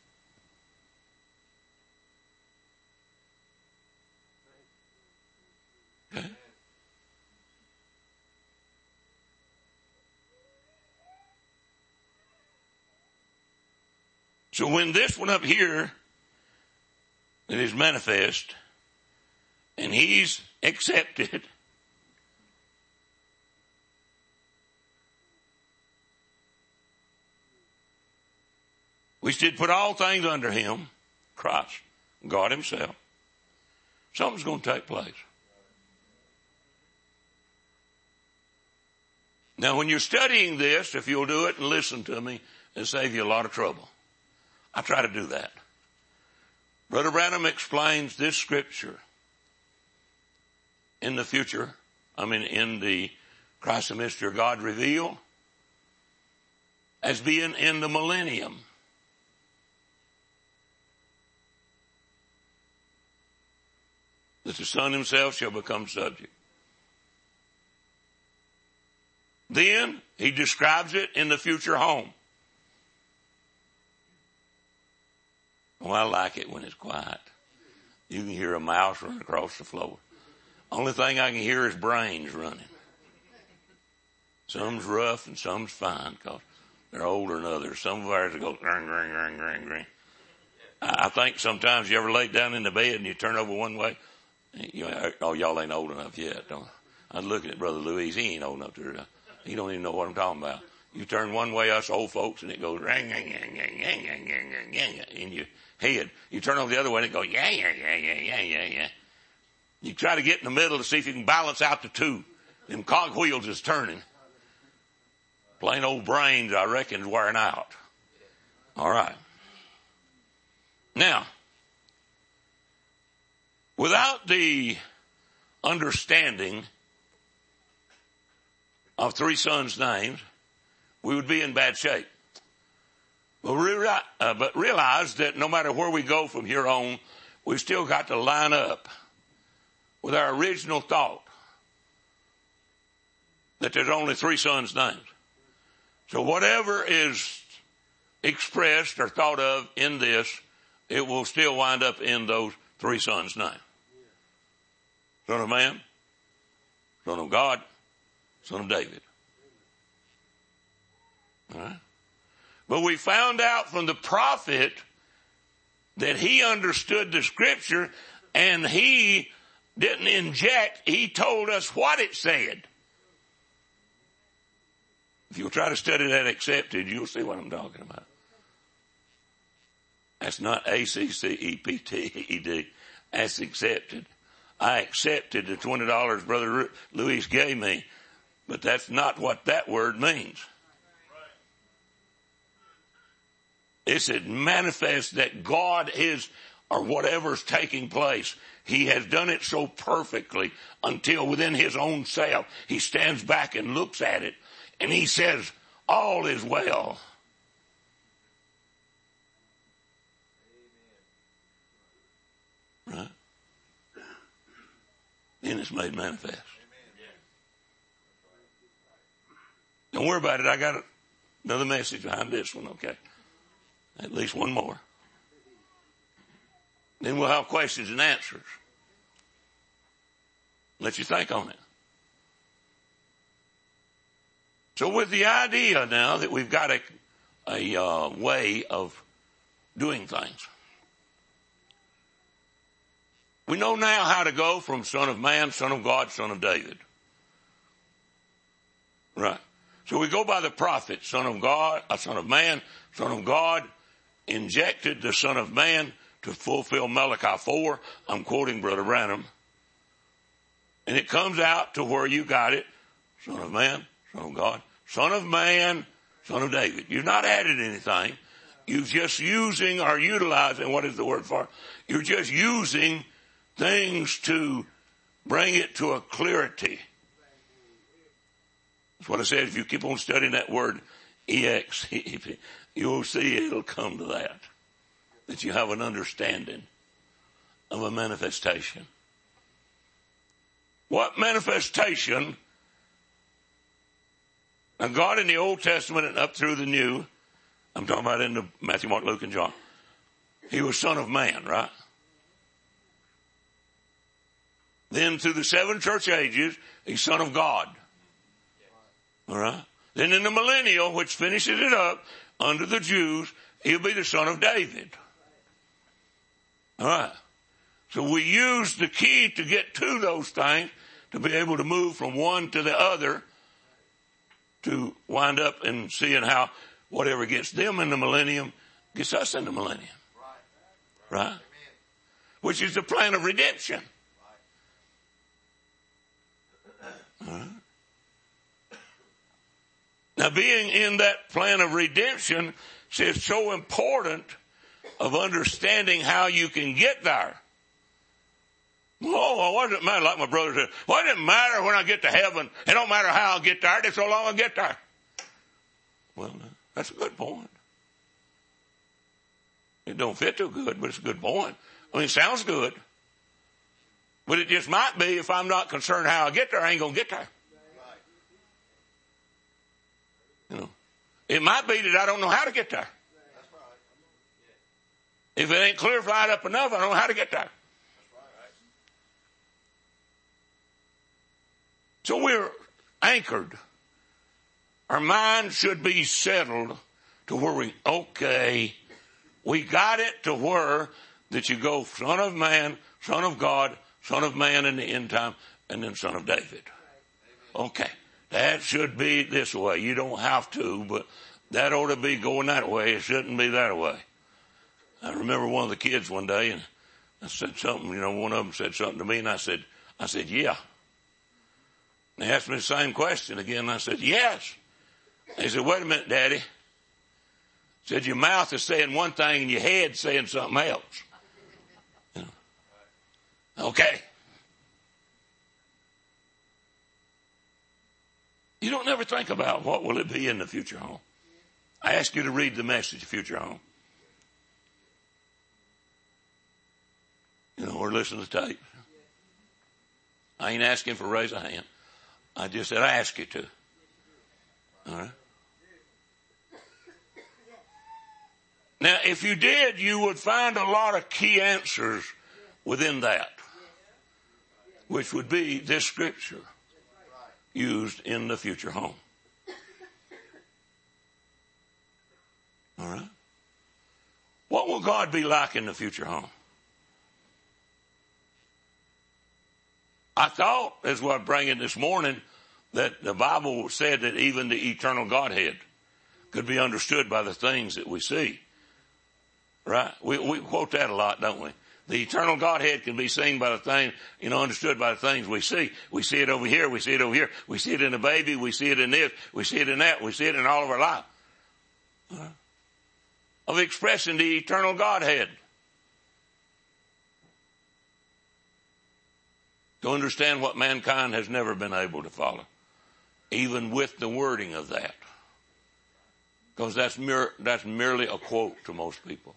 Okay? So when this one up here that is manifest and he's accepted, which did put all things under him, Christ, God himself, something's going to take place. Now, when you're studying this, if you'll do it and listen to me, it'll save you a lot of trouble. I try to do that. Brother Branham explains this scripture in the future, I mean in the Christ the Mystery of God revealed, as being in the millennium. That the Son himself shall become subject. Then he describes it in the future home. Oh, I like it when it's quiet. You can hear a mouse run across the floor. Only thing I can hear is brains running. Some's rough and some's fine because They're older than others. Some of ours go ring, ring, ring, ring, ring. I think sometimes you ever lay down in the bed and you turn over one way. You know, oh, y'all ain't old enough yet. Don't. I'm looking at Brother Louise. He ain't old enough to. Uh, he don't even know what I'm talking about. You turn one way, us old folks, and it goes ring, ring, ring, ring, ring, ring, ring, ring, ring, in your head. You turn over the other way, and it goes yeah, yeah, yeah, yeah, yeah, yeah, yeah. You try to get in the middle to see if you can balance out the two. Them cogwheels is turning. Plain old brains, I reckon, is wearing out. All right. Now, without the understanding of three sons' names, we would be in bad shape. But realize, uh, but realize that no matter where we go from here on, we've still got to line up with our original thought that there's only three sons' names. So whatever is expressed or thought of in this, it will still wind up in those three sons' names. Son of man, Son of God, Son of David. All right? But we found out from the prophet that he understood the scripture and he didn't inject, he told us what it said. If you'll try to study that accepted, you'll see what I'm talking about. That's not A C C E P T E D. That's accepted. I accepted the twenty dollars Brother Luis gave me, but that's not what that word means. It said manifest that God is, or whatever's taking place, he has done it so perfectly until within his own self, he stands back and looks at it and he says, all is well. Right? Then it's made manifest. Don't worry about it. I got another message behind this one, okay? At least one more. Then we'll have questions and answers. Let you think on it. So with the idea now that we've got a, a uh, way of doing things, we know now how to go from Son of Man, Son of God, Son of David. Right. So we go by the prophet, Son of God, a Son of Man, Son of God, injected the Son of Man to fulfill Malachi four. I'm quoting Brother Branham. And it comes out to where you got it. Son of Man, Son of God, Son of Man, Son of David. You've not added anything. You're just using or utilizing, what is the word for? You're just using things to bring it to a clarity. That's what I said. If you keep on studying that word E X, you'll see it'll come to that. That you have an understanding of a manifestation. What manifestation? Now God in the Old Testament and up through the New, I'm talking about in the Matthew, Mark, Luke, and John. He was Son of Man, right? Then through the seven church ages, he's Son of God. All right. Then in the millennial, which finishes it up, under the Jews, he'll be the Son of David. All right. So we use the key to get to those things to be able to move from one to the other to wind up and seeing how whatever gets them in the millennium gets us in the millennium. Right? Which is the plan of redemption. All right. Now being in that plan of redemption is so important of understanding how you can get there. Oh, what does it matter? Like my brother said, what does it matter when I get to heaven? It don't matter how I get there. It's so long I get there. Well, that's a good point. It don't fit too good, but it's a good point. I mean, it sounds good. But it just might be if I'm not concerned how I get there, I ain't going to get there. You know, it might be that I don't know how to get there. If it ain't clarified up enough, I don't know how to get there. So we're anchored. Our mind should be settled to where we, okay, we got it to where that you go Son of Man, Son of God, Son of Man in the end time, and then Son of David. Okay. That should be this way. You don't have to, but that ought to be going that way. It shouldn't be that way. I remember one of the kids one day, and I said something, you know, one of them said something to me, and I said, I said, yeah. And they asked me the same question again, and I said, yes. And he said, wait a minute, Daddy. He said, your mouth is saying one thing and your head's saying something else. You know? Okay. You don't never think about what will it be in the future home. I ask you to read the message, Future Home. You know, or listen to the tape. I ain't asking for a raise of hand. I just said I ask you to. All right. Now, if you did, you would find a lot of key answers within that, which would be this scripture used in the future home. All right. What will God be like in the future home? I thought, as what I bring in this morning, that the Bible said that even the eternal Godhead could be understood by the things that we see. Right? We, we quote that a lot, don't we? The eternal Godhead can be seen by the thing, you know, understood by the things we see. We see it over here. We see it over here. We see it in the baby. We see it in this. We see it in that. We see it in all of our life. Right? Of expressing the eternal Godhead. To understand what mankind has never been able to follow. Even with the wording of that. Because that's mere, that's merely a quote to most people.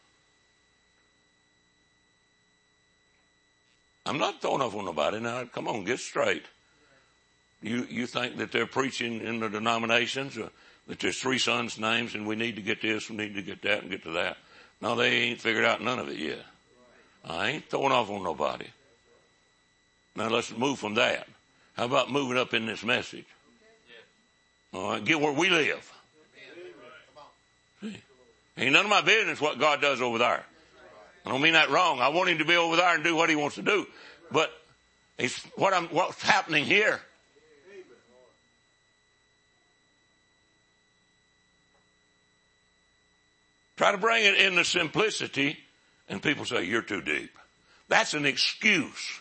I'm not throwing off on nobody now. Come on, get straight. You, you think that they're preaching in the denominations uh, that there's three sons' names and we need to get this, we need to get that and get to that. No, they ain't figured out none of it yet. I ain't throwing off on nobody. Now let's move from that. How about moving up in this message? All right, get where we live. See, ain't none of my business what God does over there. I don't mean that wrong. I want him to be over there and do what he wants to do. But it's what I'm, what's happening here. Try to bring it in the simplicity and people say, you're too deep. That's an excuse.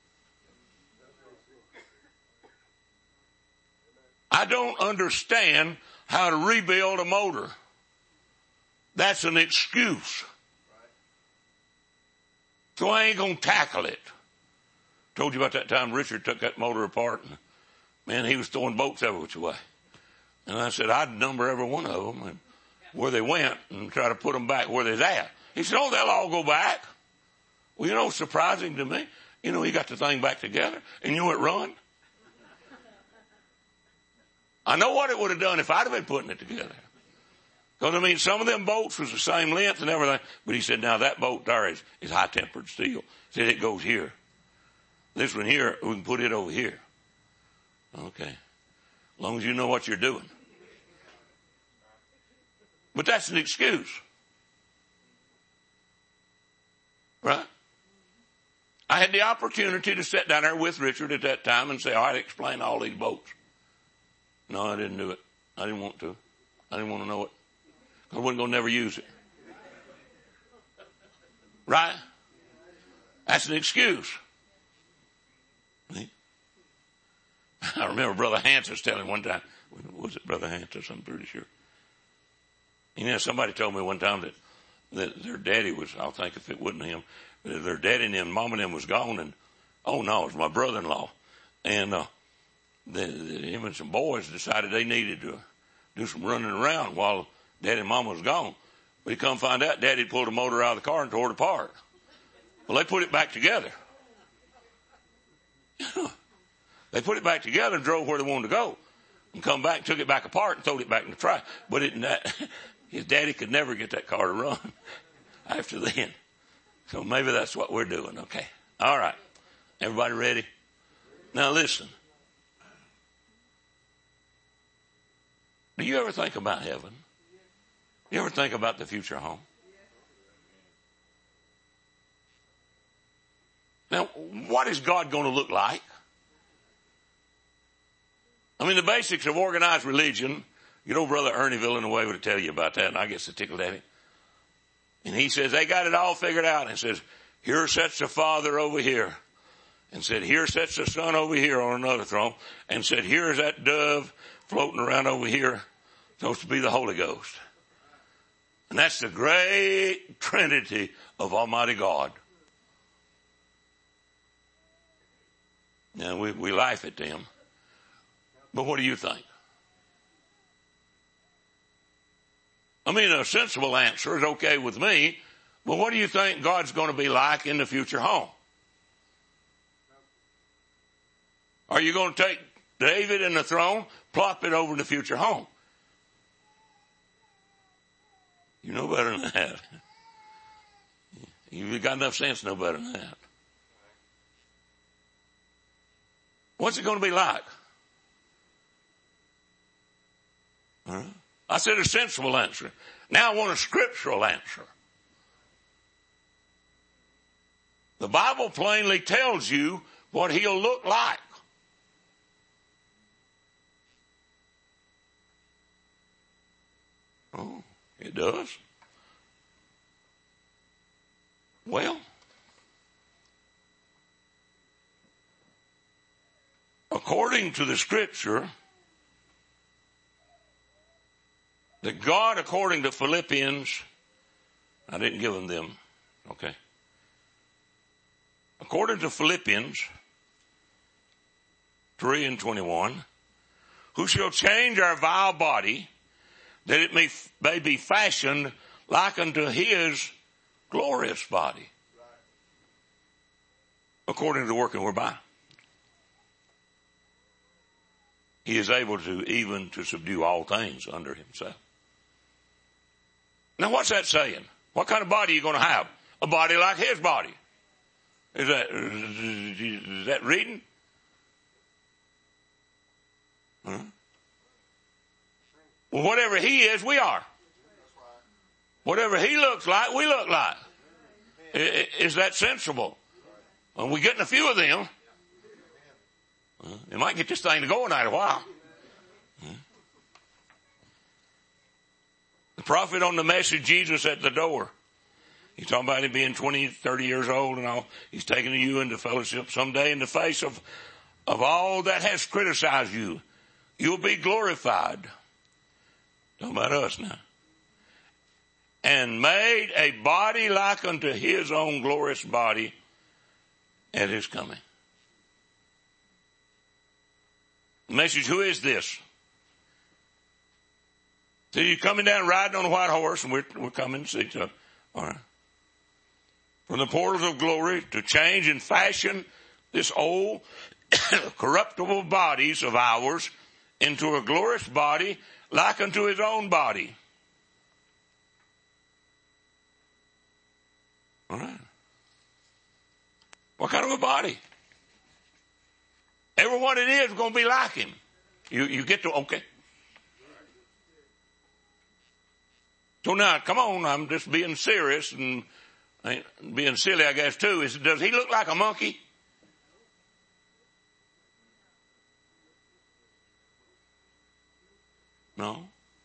I don't understand how to rebuild a motor. That's an excuse. So I ain't going to tackle it. Told you about that time Richard took that motor apart and man, he was throwing bolts every which way. And I said, I'd number every one of them and where they went and try to put them back where they're at. He said, oh, they'll all go back. Well, you know, surprising to me, you know, he got the thing back together and you know it run. I know what it would have done if I'd have been putting it together. Because, I mean, some of them bolts was the same length and everything. But he said, now that bolt there is, is high-tempered steel. He said, it goes here. This one here, we can put it over here. Okay. As long as you know what you're doing. But that's an excuse. Right? I had the opportunity to sit down there with Richard at that time and say, all right, explain all these bolts. No, I didn't do it. I didn't want to. I didn't want to know it. I wasn't going to never use it. Right? That's an excuse. I remember Brother Hansis telling one time, was it Brother Hansis? I'm pretty sure. You know, somebody told me one time that, that their daddy was, I'll think if it wasn't him, their daddy and them, mom and them was gone and, oh no, it was my brother-in-law. And, uh, the, the, him and some boys decided they needed to do some running around while Daddy and Mama was gone. But he come find out Daddy pulled the motor out of the car and tore it apart. Well, they put it back together. They put it back together and drove where they wanted to go. And come back, took it back apart and threw it back in the trash. But it, his daddy could never get that car to run after then. So maybe that's what we're doing. Okay. All right. Everybody ready? Now listen. Do you ever think about heaven? You ever think about the future home? Now, what is God going to look like? I mean, the basics of organized religion, you know, Brother Ernie Villanueva to tell you about that, and I get so tickled at him. And he says, they got it all figured out. And says, here sits the Father over here. And said, here sits the Son over here on another throne. And said, here's that dove floating around over here, supposed to be the Holy Ghost. And that's the great Trinity of Almighty God. Now, we, we laugh at them. But what do you think? I mean, a sensible answer is okay with me, but what do you think God's going to be like in the future home? Are you going to take David and the throne, plop it over in the future home? You know better than that. You've got enough sense to know better than that. What's it going to be like? Huh? I said a sensible answer. Now I want a scriptural answer. The Bible plainly tells you what he'll look like. Oh, it does? Well, according to the scripture, that God, according to Philippians, I didn't give them them, okay. According to Philippians three and twenty-one, who shall change our vile body, that it may, may be fashioned like unto his glorious body, according to the working whereby he is able to even to subdue all things under himself. Now what's that saying? What kind of body are you going to have? A body like his body. Is that, is that reading? Huh? Well, whatever he is, we are. Whatever he looks like, we look like. Is that sensible? Well, we're getting a few of them. It might get this thing to go in a while. The prophet on the message, Jesus at the door. He's talking about him being twenty, thirty years old and all. He's taking you into fellowship someday in the face of, of all that has criticized you. You'll be glorified. Talking about us now. And made a body like unto his own glorious body at his coming. The message, who is this? So you're coming down riding on a white horse, and we're, we're coming to see so. All right. From the portals of glory to change and fashion this old corruptible bodies of ours into a glorious body like unto his own body. All right. What kind of a body? Everyone it is is going to be like him. You, you get to, okay. So now, come on, I'm just being serious and being silly, I guess, too. Is, does he look like a monkey? No.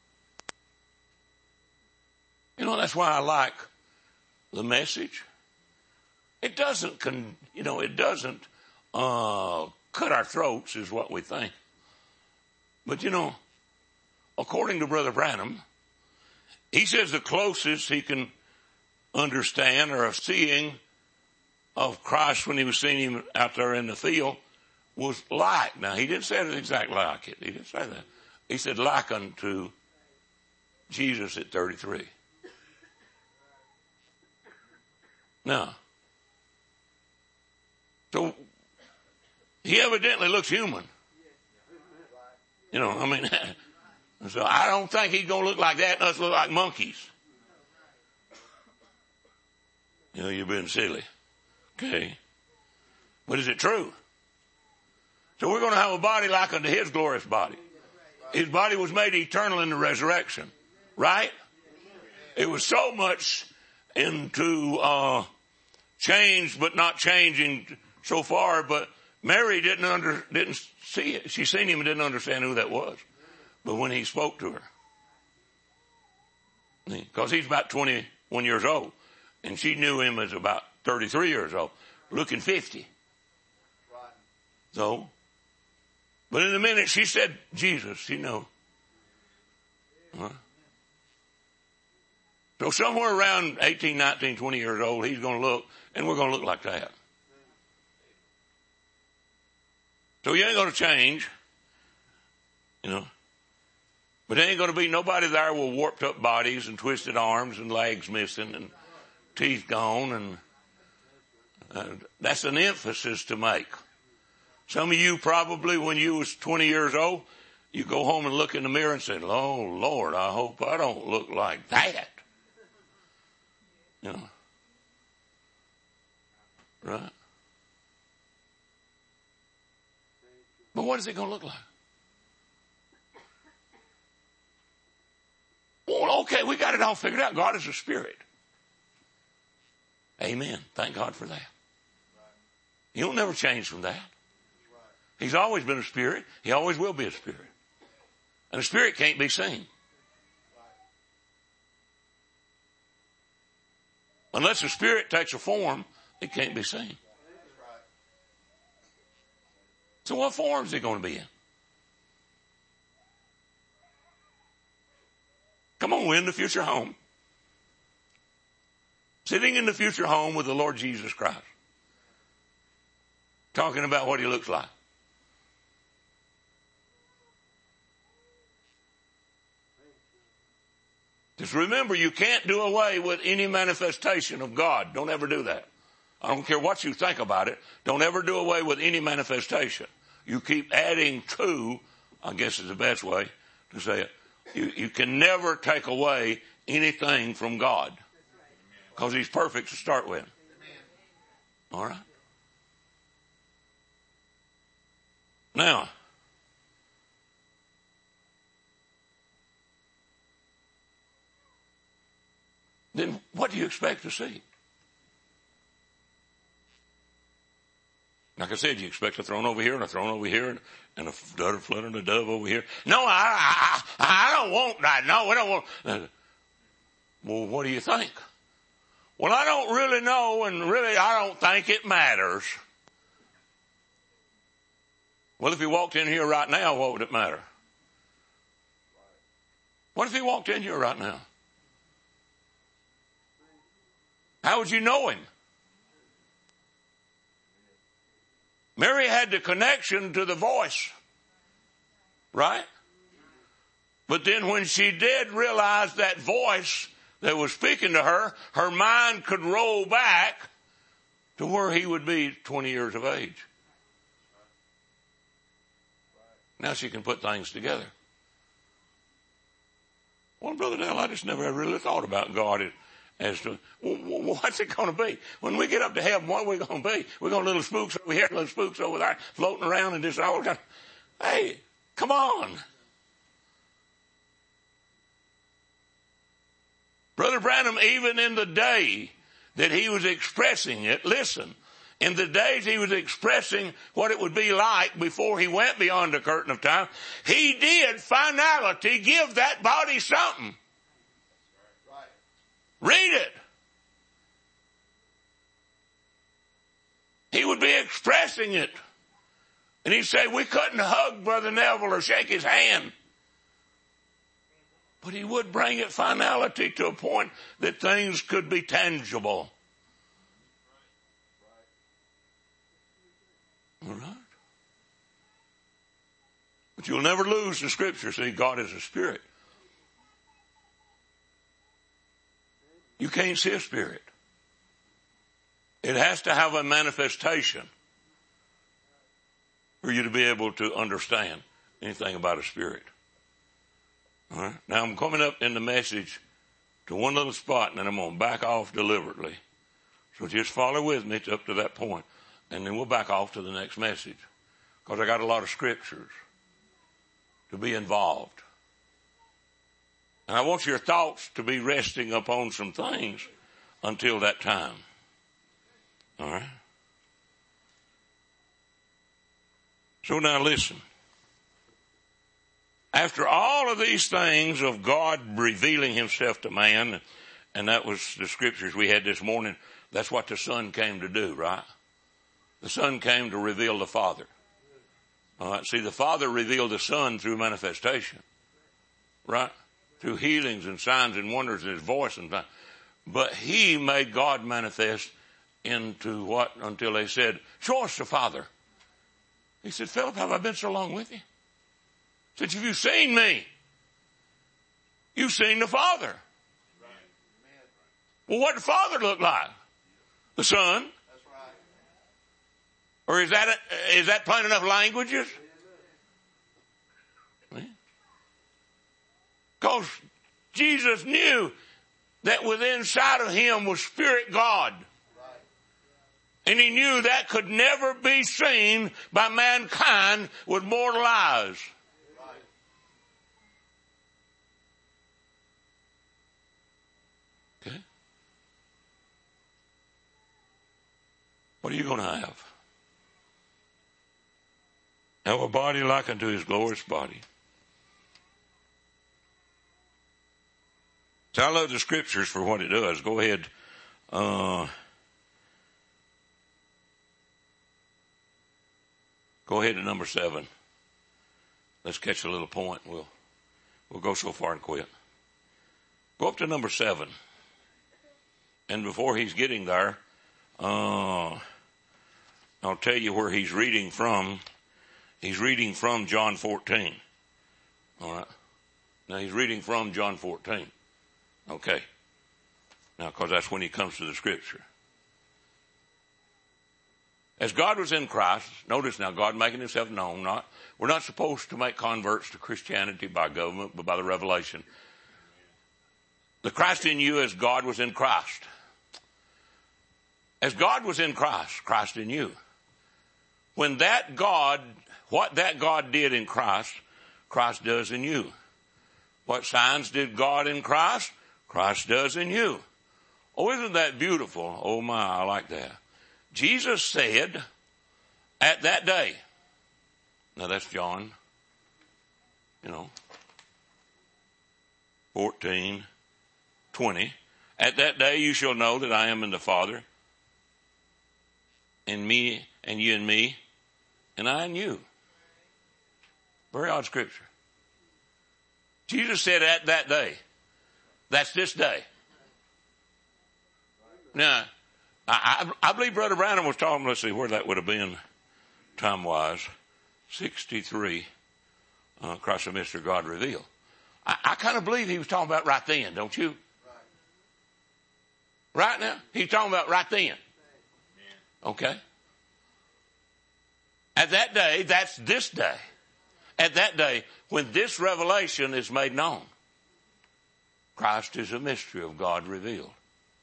You know, that's why I like the message. It doesn't, con, you know, it doesn't uh, cut our throats is what we think. But, you know, according to Brother Branham, he says the closest he can understand or of seeing of Christ when he was seeing him out there in the field was like. Now, he didn't say it exactly like it. He didn't say that. He said like unto Jesus at thirty-three. Now, so he evidently looks human. You know, I mean, so I don't think he's going to look like that and us look like monkeys. You know, you're being silly. Okay. But is it true? So we're going to have a body like unto his glorious body. His body was made eternal in the resurrection. Right? It was so much into uh change, but not changing so far. But Mary didn't under didn't see it. She seen him and didn't understand who that was. But when he spoke to her, because he's about twenty-one years old, and she knew him as about thirty-three years old, looking fifty. So, but in a minute she said, Jesus, you know. Huh? So somewhere around eighteen, nineteen, twenty years old, he's going to look, and we're going to look like that. So you ain't going to change, you know. But there ain't going to be nobody there with warped up bodies and twisted arms and legs missing and teeth gone. And uh, that's an emphasis to make. Some of you probably, when you was twenty years old, you go home and look in the mirror and say, oh, Lord, I hope I don't look like that. You know. Right? But what is it going to look like? Well, okay, we got it all figured out. God is a spirit. Amen. Thank God for that. He'll never change from that. He's always been a spirit. He always will be a spirit. And a spirit can't be seen. Unless a spirit takes a form, it can't be seen. So what form is it going to be in? Come on, we're in the future home. Sitting in the future home with the Lord Jesus Christ. Talking about what he looks like. Just remember, you can't do away with any manifestation of God. Don't ever do that. I don't care what you think about it. Don't ever do away with any manifestation. You keep adding to, I guess is the best way to say it. You, you can never take away anything from God. Because he's perfect to start with. All right? Now, then what do you expect to see? Like I said, you expect a throne over here and a throne over here and, and a dove fluttering a dove over here. No, I, I, I don't want that. No, we don't want. Uh, well, what do you think? Well, I don't really know, and really I don't think it matters. Well, if he walked in here right now, what would it matter? What if he walked in here right now? How would you know him? Mary had the connection to the voice, right? But then when she did realize that voice that was speaking to her, her mind could roll back to where he would be twenty years of age. Now she can put things together. Well, Brother Dale, I just never really thought about God as to, well, what's it going to be? When we get up to heaven, what are we going to be? We're going to little spooks over here, little spooks over there, floating around and just all kind of, hey, come on. Brother Branham, even in the day that he was expressing it, listen, in the days he was expressing what it would be like before he went beyond the curtain of time, he did finality give that body something. Read it. He would be expressing it. And he'd say, we couldn't hug Brother Neville or shake his hand. But he would bring it finality to a point that things could be tangible. All right. But you'll never lose the scripture. See, God is a spirit. You can't see a spirit. It has to have a manifestation for you to be able to understand anything about a spirit. All right. Now I'm coming up in the message to one little spot and then I'm going to back off deliberately. So just follow with me up to that point and then we'll back off to the next message. Because I got a lot of scriptures to be involved. And I want your thoughts to be resting upon some things until that time. All right? So now listen. After all of these things of God revealing himself to man, and that was the scriptures we had this morning, that's what the Son came to do, right? The Son came to reveal the Father. All right. See, the Father revealed the Son through manifestation, right? Through healings and signs and wonders in his voice and things. But he made God manifest into what? Until they said, show us the Father. He said, Philip, have I been so long with you? He said, have you seen me? You've seen the Father. Well, what did the Father look like? The Son. Or is that, a, is that plain enough languages? Because Jesus knew that within inside of him was Spirit God. And he knew that could never be seen by mankind with mortal eyes. Okay? What are you going to have? Have a body like unto his glorious body. So I love the scriptures for what it does. Go ahead. Uh, go ahead to number seven. Let's catch a little point. We'll, we'll go so far and quit. Go up to number seven. And before he's getting there, uh, I'll tell you where he's reading from. He's reading from John fourteen. All right. Now he's reading from John fourteen. Okay. Now, because that's when he comes to the scripture. As God was in Christ, notice now God making himself known. Not, we're not supposed to make converts to Christianity by government, but by the revelation. The Christ in you as God was in Christ. As God was in Christ, Christ in you. When that God, what that God did in Christ, Christ does in you. What signs did God in Christ? Christ does in you. Oh, isn't that beautiful? Oh my, I like that. Jesus said at that day, now that's John, you know, fourteen, twenty. At that day you shall know that I am in the Father, and me, and you and me, and I and you. Very odd scripture. Jesus said at that day. That's this day. Now, I, I, I believe Brother Branham was talking, let's see where that would have been time-wise, sixty-three, uh, Christ the Mystery God Revealed. I, I kind of believe he was talking about right then, don't you? Right now? He's talking about right then. Okay. At that day, that's this day. At that day, when this revelation is made known, Christ is a mystery of God revealed.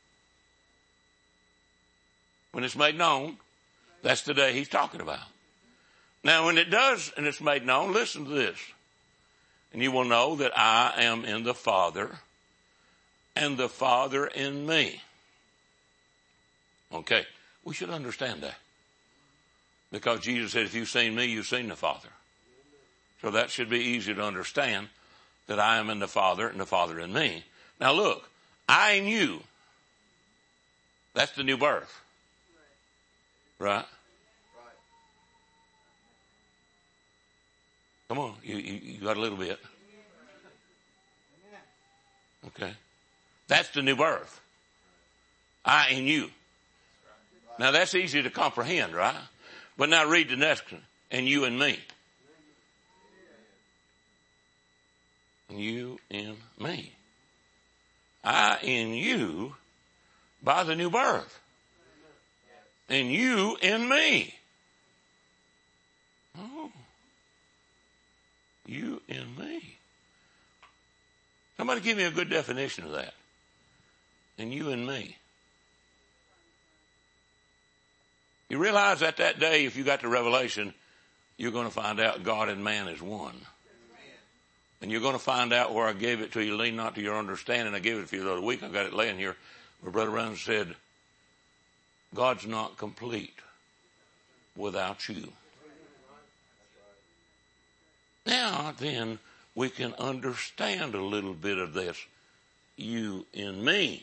When it's made known, that's the day he's talking about. Now, when it does and it's made known, listen to this. And you will know that I am in the Father and the Father in me. Okay. We should understand that. Because Jesus said, if you've seen me, you've seen the Father. So that should be easy to understand, that I am in the Father and the Father in me. Now look, I and you, that's the new birth. Right? Come on, you, you, you got a little bit. Okay. That's the new birth. I and you. Now that's easy to comprehend, right? But now read the next one. And you and me. You in me. I in you by the new birth. And you in me. Oh. You in me. Somebody give me a good definition of that. And you and me. You realize that that day, if you got to Revelation, you're going to find out God and man is one. And you're going to find out where I gave it to you. Lean not to your understanding. I gave it to you the other week. I've got it laying here where Brother Brown said, God's not complete without you. Now then, we can understand a little bit of this, you in me.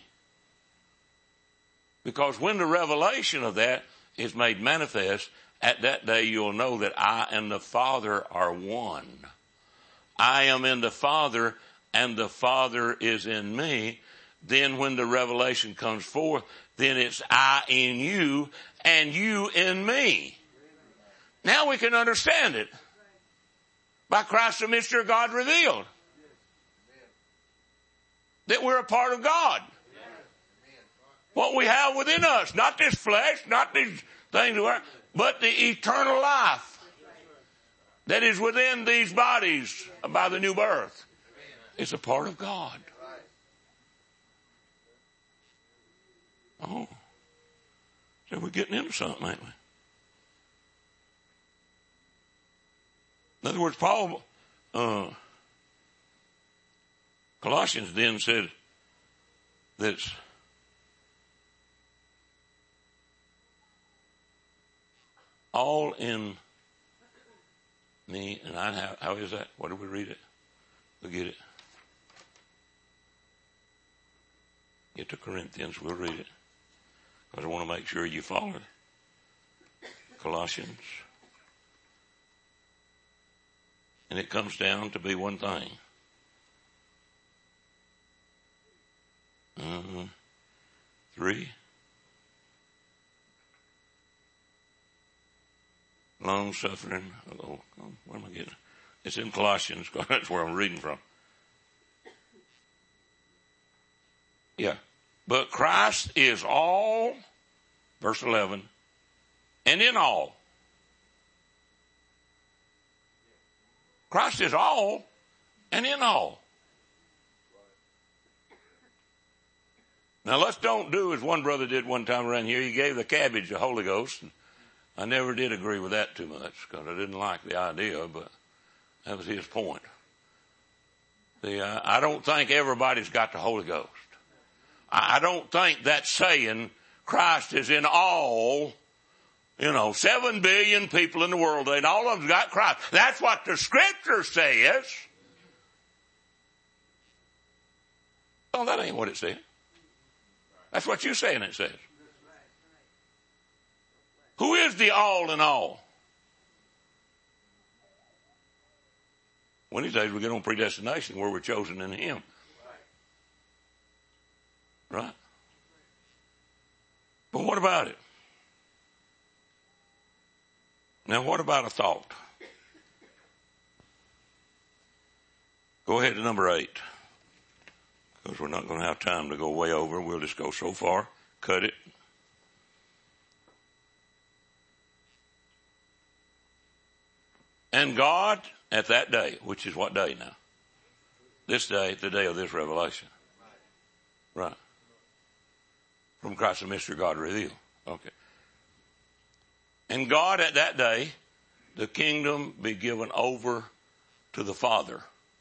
Because when the revelation of that is made manifest, at that day you'll know that I and the Father are one. I am in the Father and the Father is in me. Then when the revelation comes forth, then it's I in you and you in me. Now we can understand it. By Christ the mystery of God revealed. That we're a part of God. What we have within us, not this flesh, not these things, but the eternal life that is within these bodies by the new birth. It's a part of God. Oh. So we're getting into something, ain't we? In other words, Paul, uh, Colossians then said that all in me, and I have, how is that? What do we read it? We'll get it. Get to Corinthians, we'll read it. Because I want to make sure you follow it. Colossians. And it comes down to be one thing. Uh, three. Long suffering. Oh, where am I getting? It's in Colossians. That's where I'm reading from. Yeah. But Christ is all, verse eleven, and in all. Christ is all and in all. Now let's don't do as one brother did one time around here. He gave the cabbage the Holy Ghost. And I never did agree with that too much because I didn't like the idea, but that was his point. See, I, I don't think everybody's got the Holy Ghost. I, I don't think that saying Christ is in all. You know, seven billion people in the world, and all of them got Christ. That's what the Scripture says. Oh, that ain't what it says. That's what you're saying it says. Who is the all in all? One of these days we get on predestination where we're chosen in Him. Right? But what about it? Now, what about a thought? Go ahead to number eight. Because we're not going to have time to go way over. We'll just go so far. Cut it. And God, at that day, which is what day now? This day, the day of this revelation. Right. From Christ the mystery of God revealed. Okay. And God at that day, the kingdom be given over to the Father.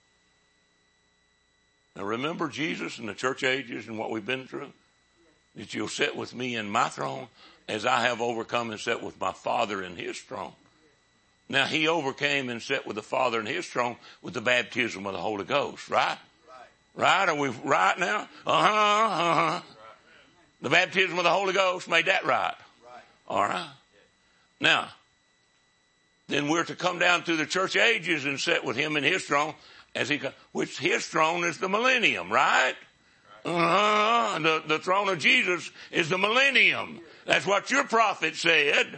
Now remember Jesus and the church ages and what we've been through? That you'll sit with me in my throne as I have overcome and sat with my Father in His throne. Now He overcame and sat with the Father in His throne with the baptism of the Holy Ghost, right? Right? Are we right now? Uh-huh, uh-huh. The baptism of the Holy Ghost made that right. All right. Now, then we're to come down through the church ages and sit with Him in His throne, as He, which His throne is the millennium, right? Uh-huh. The, the throne of Jesus is the millennium. That's what your prophet said.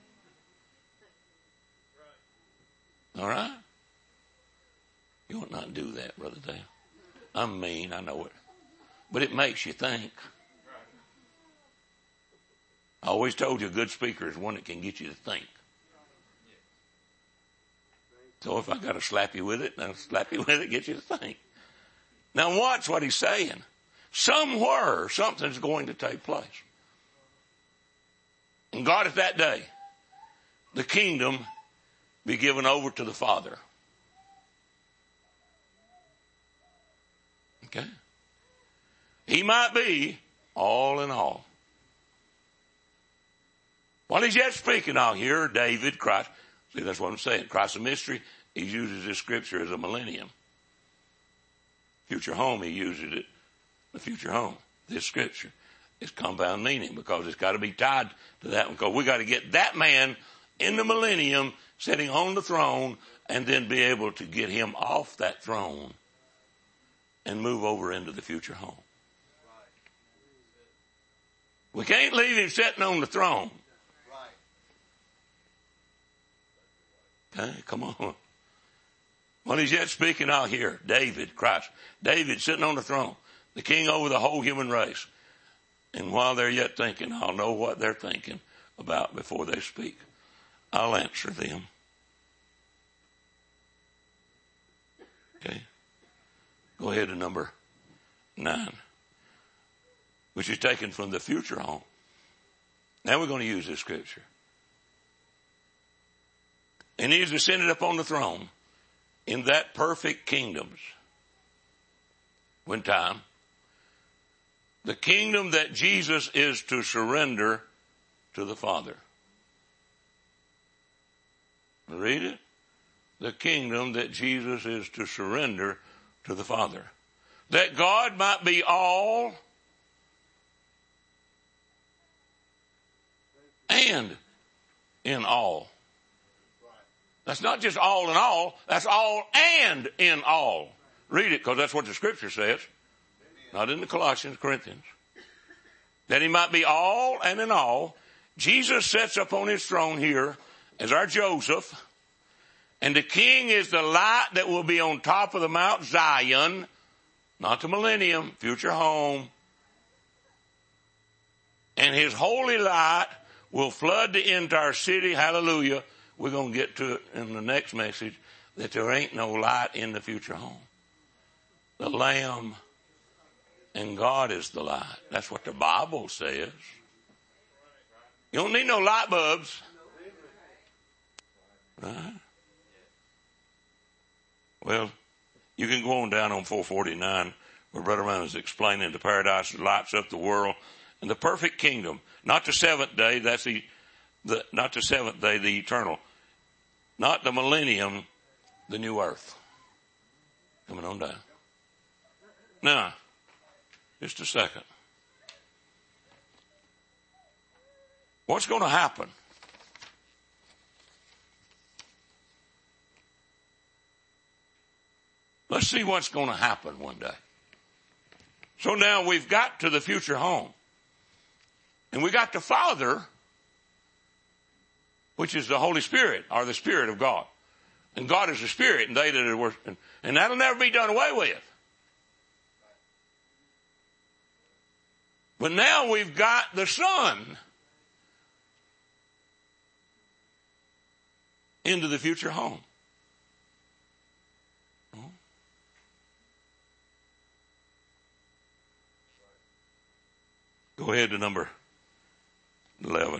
All right? You ought not do that, Brother Dale. I'm mean, I know it. But it makes you think. I always told you a good speaker is one that can get you to think. So if I got to slap you with it, I'll slap you with it, get you to think. Now watch what he's saying. Somewhere, something's going to take place. And God at that day, the kingdom be given over to the Father. Okay? He might be all in all. While he's yet speaking, I'll hear David, Christ. See, that's what I'm saying. Christ of mystery, he uses this scripture as a millennium. Future home, he uses it, the future home. This scripture is compound meaning because it's got to be tied to that one. Because we got to get that man in the millennium sitting on the throne and then be able to get him off that throne and move over into the future home. We can't leave him sitting on the throne. Okay, come on. When he's yet speaking, I'll hear David, Christ. David sitting on the throne, the king over the whole human race. And while they're yet thinking, I'll know what they're thinking about before they speak. I'll answer them. Okay. Go ahead to number nine, which is taken from the future home. Now we're going to use this scripture. And he is ascended upon the throne in that perfect kingdoms. When time, the kingdom that Jesus is to surrender to the Father. Read it. The kingdom that Jesus is to surrender to the Father. That God might be all and in all. That's not just all in all. That's all and in all. Read it because that's what the scripture says. Not in the Colossians, Corinthians. That he might be all and in all. Jesus sits upon his throne here as our Joseph. And the king is the light that will be on top of the Mount Zion. Not the millennium, future home. And his holy light will flood the entire city. Hallelujah. We're going to get to it in the next message that there ain't no light in the future home. The Lamb and God is the light. That's what the Bible says. You don't need no light bulbs. Right? Well, you can go on down on four forty-nine where Brother Brown is explaining the paradise that lights up the world and the perfect kingdom. Not the seventh day, that's the, the not the seventh day, the eternal. Not the millennium, the new earth. Coming on down. Now, just a second. What's going to happen? Let's see what's going to happen one day. So now we've got to the future home. And we got the Father, which is the Holy Spirit, or the Spirit of God. And God is the Spirit, and they that are worshiping. And that'll never be done away with. But now we've got the Son into the future home. Go ahead to number eleven.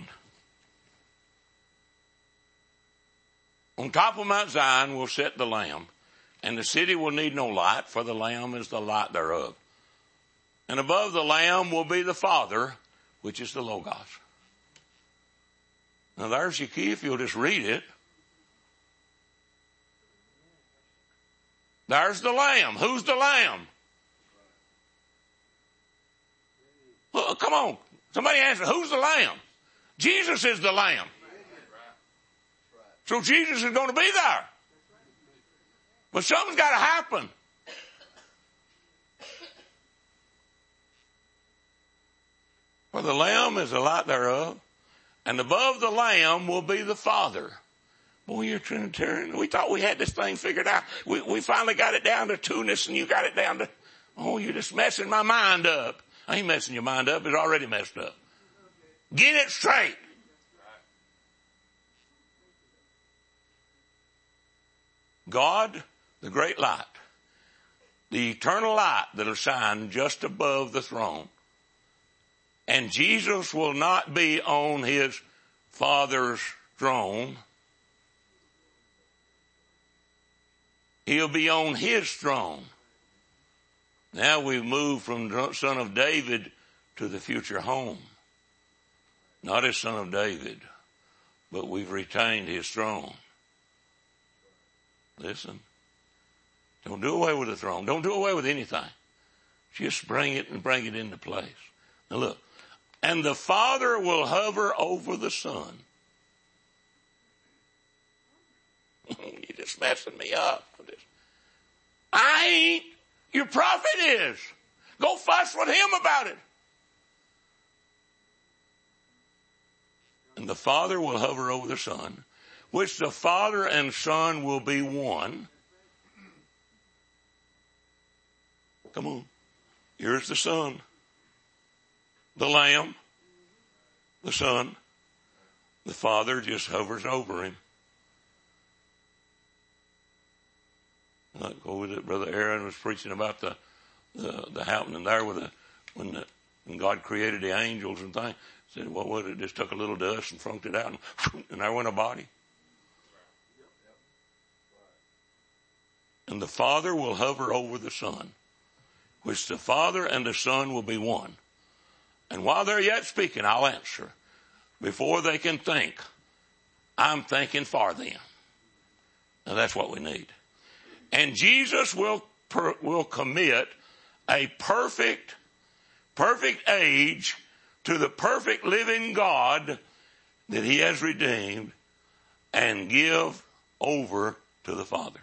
On top of Mount Zion will sit the Lamb, and the city will need no light, for the Lamb is the light thereof. And above the Lamb will be the Father, which is the Logos. Now there's your key if you'll just read it. There's the Lamb. Who's the Lamb? Well, come on. Somebody answer. Who's the Lamb? Jesus is the Lamb. So Jesus is going to be there. But something's got to happen. For the Lamb is the light thereof, and above the Lamb will be the Father. Boy, you're Trinitarian. We thought we had this thing figured out. We, we finally got it down to two-ness, and you got it down to, oh, you're just messing my mind up. I ain't messing your mind up. It's already messed up. Get it straight. God, the great light, the eternal light that'll shine just above the throne. And Jesus will not be on his Father's throne. He'll be on his throne. Now we've moved from son of David to the future home. Not as son of David, but we've retained his throne. Listen. Don't do away with the throne. Don't do away with anything. Just bring it and bring it into place. Now look. And the Father will hover over the Son. You're just messing me up with this. I ain't. Your prophet is. Go fuss with him about it. And the Father will hover over the Son, which the Father and Son will be one. Come on. Here's the Son, the Lamb, the Son. The Father just hovers over him. Like over that Brother Aaron was preaching about the the, the happening there with the when the when God created the angels and things. Said, what was it? Just took a little dust and funked it out, and, and there went a body. And the Father will hover over the Son, which the Father and the Son will be one. And while they're yet speaking, I'll answer. Before they can think, I'm thinking for them. Now that's what we need. And Jesus will per, will commit a perfect, perfect age to the perfect living God that he has redeemed and give over to the Father.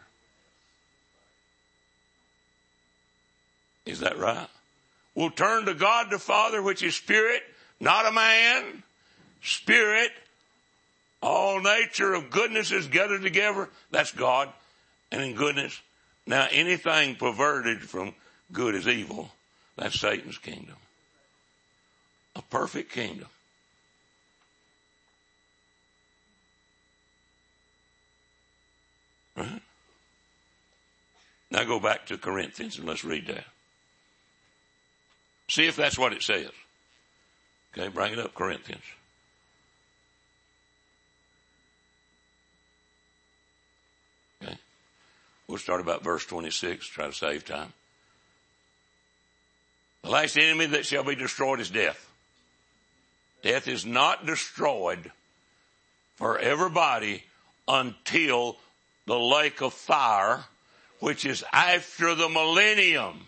Is that right? We'll turn to God the Father, which is spirit, not a man. Spirit. All nature of goodness is gathered together. That's God. And in goodness. Now anything perverted from good is evil. That's Satan's kingdom. A perfect kingdom. Right? Now go back to Corinthians and let's read that. See if that's what it says. Okay, bring it up, Corinthians. Okay. We'll start about verse twenty-six, try to save time. The last enemy that shall be destroyed is death. Death is not destroyed for everybody until the lake of fire, which is after the millennium.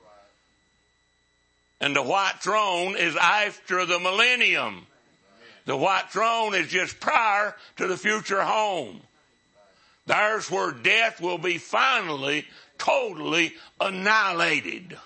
And the white throne is after the millennium. The white throne is just prior to the future home. There's where death will be finally, totally annihilated.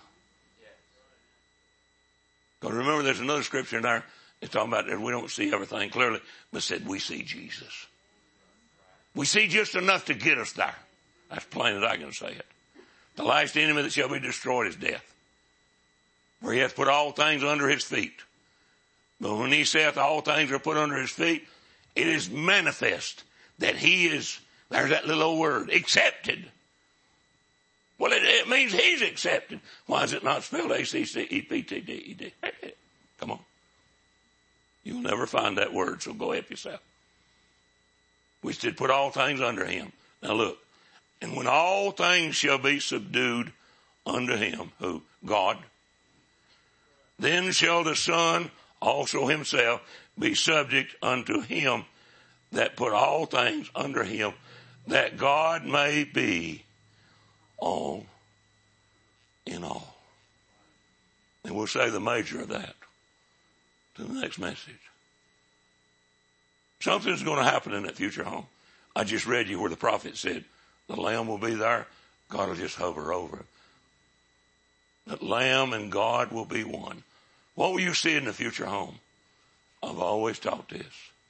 Because remember, there's another scripture in there. It's talking about that we don't see everything clearly, but said we see Jesus. We see just enough to get us there. That's plain as I can say it. The last enemy that shall be destroyed is death. For he hath put all things under his feet. But when he saith all things are put under his feet, it is manifest that he is, there's that little old word, accepted. Well, it, it means he's accepted. Why is it not spelled A C C E P T D E D? Come on. You'll never find that word, so go help yourself. We did put all things under him. Now look, and when all things shall be subdued unto him, who? God. Then shall the Son also himself be subject unto him that put all things under him, that God may be all in all. And we'll say the major of that to the next message. Something's going to happen in that future home. I just read you where the prophet said the Lamb will be there. God will just hover over it. That Lamb and God will be one. What will you see in the future home? I've always taught this.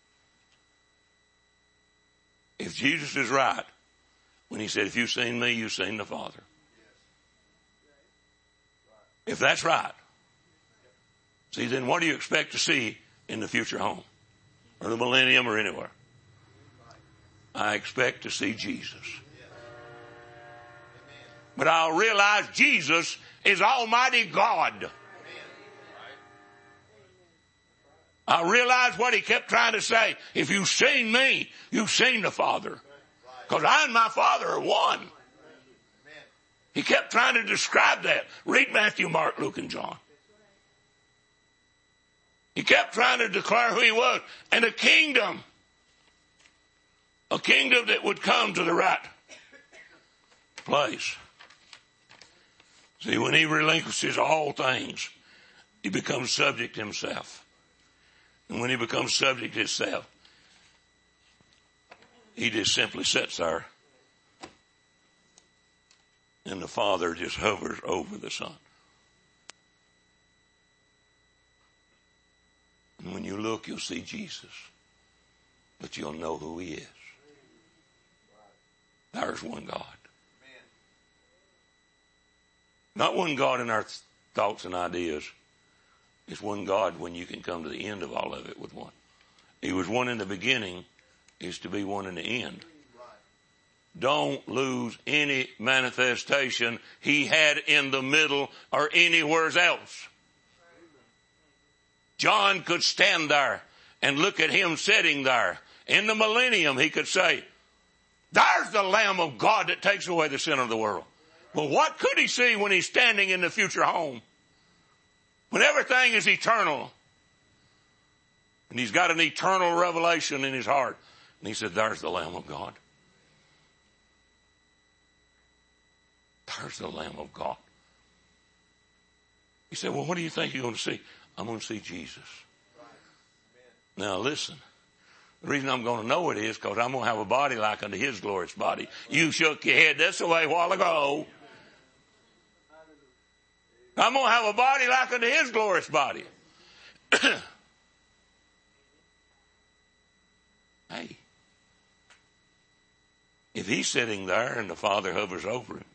If Jesus is right, when he said, if you've seen me, you've seen the Father. If that's right, see, then what do you expect to see in the future home? Or the millennium or anywhere? I expect to see Jesus. But I'll realize Jesus is Almighty God. I realize what he kept trying to say. If you've seen me, you've seen the Father. Because I and my Father are one. He kept trying to describe that. Read Matthew, Mark, Luke, and John. He kept trying to declare who he was. And a kingdom, a kingdom that would come to the right place. See, when he relinquishes all things, he becomes subject himself. And when he becomes subject himself, he just simply sits there. And the Father just hovers over the Son. And when you look, you'll see Jesus. But you'll know who he is. There's one God. Not one God in our thoughts and ideas. It's one God when you can come to the end of all of it with one. He was one in the beginning, is to be one in the end. Don't lose any manifestation he had in the middle or anywhere else. John could stand there and look at him sitting there. In the millennium, he could say, there's the Lamb of God that takes away the sin of the world. Well, what could he see when he's standing in the future home? When everything is eternal. And he's got an eternal revelation in his heart. And he said, there's the Lamb of God. There's the Lamb of God. He said, well, what do you think you're going to see? I'm going to see Jesus. Now listen. The reason I'm going to know it is because I'm going to have a body like unto his glorious body. You shook your head this way a while ago. I'm going to have a body like unto his glorious body. Hey. If he's sitting there and the Father hovers over him,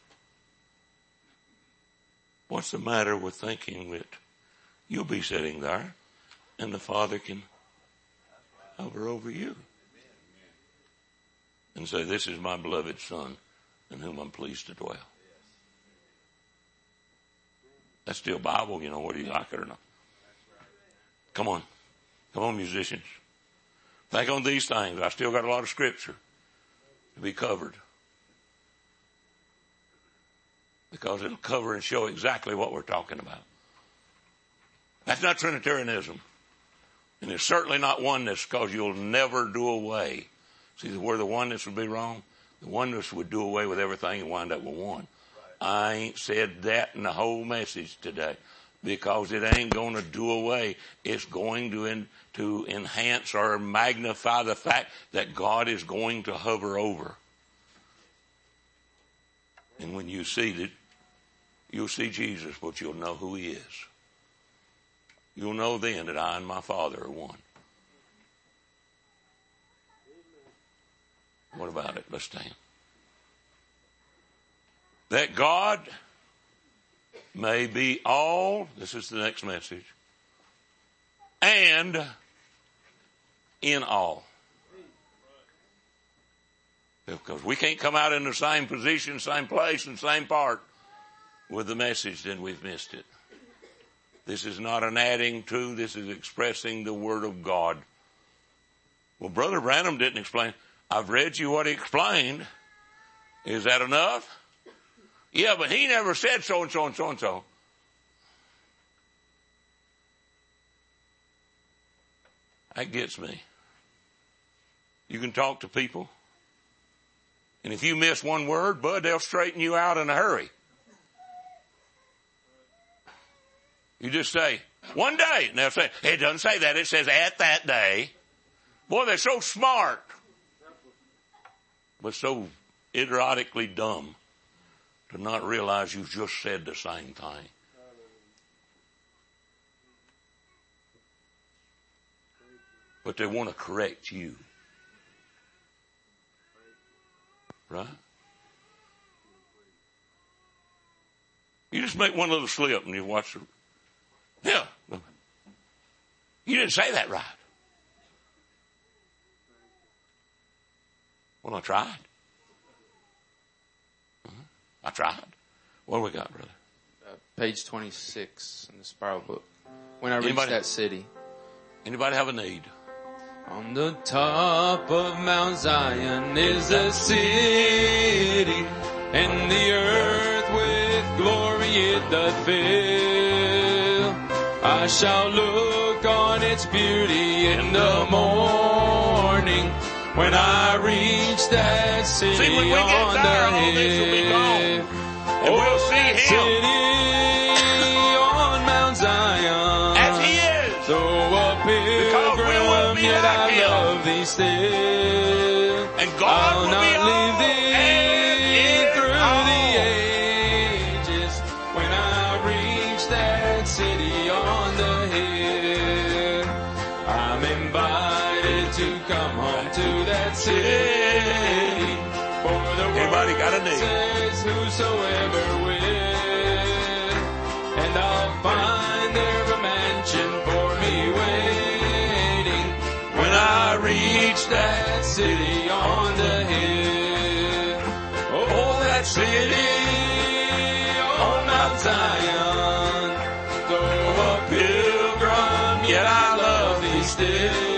what's the matter with thinking that you'll be sitting there and the Father can hover over you and say, this is my beloved Son in whom I'm pleased to dwell. That's still Bible, you know, whether you like it or not. Come on. Come on, musicians. Think on these things. I still got a lot of scripture to be covered. Because it'll cover and show exactly what we're talking about. That's not Trinitarianism. And it's certainly not oneness, because you'll never do away. See, where the oneness would be wrong, the oneness would do away with everything and wind up with one. I ain't said that in the whole message today, because it ain't going to do away. It's going to, in, to enhance or magnify the fact that God is going to hover over. And when you see that, you'll see Jesus, but you'll know who he is. You'll know then that I and my Father are one. What about it? Let's stand. That God may be all, this is the next message, and in all. Because we can't come out in the same position, same place, and same part with the message, then we've missed it. This is not an adding to, this is expressing the Word of God. Well, Brother Branham didn't explain. I've read you what he explained. Is that enough? Yeah, but he never said so and so and so and so. That gets me. You can talk to people. And if you miss one word, bud, they'll straighten you out in a hurry. You just say, one day. And they'll say, it doesn't say that. It says at that day. Boy, they're so smart. But so idiotically dumb to not realize you've just said the same thing. But they want to correct you. Right? You just make one little slip and you watch it. Yeah. You didn't say that right. Well, I tried. Uh-huh. I tried. What do we got, brother? Uh, page twenty-six in the spiral book. When I reached Anybody? that city. Anybody have a need? On the top of Mount Zion is a city and the earth with glory it doth fill. I shall look on its beauty in the morning, when I reach that city See, when we get on there, the all this will be hill. gone. And Oh, we'll see that him city on Mount Zion. as he is. Though a Because we will pilgrim, be yet like I him. love thee still. And God I'll will not be leave all thee and through in all. the ages, when I reach that city on the hill. I'm invited to come home to that city, for the Anybody got a word need? says whosoever will, and I'll find there a mansion for me waiting, when I reach that city on the hill. Oh, that city on Mount Zion, though a pilgrim, yet I love thee still.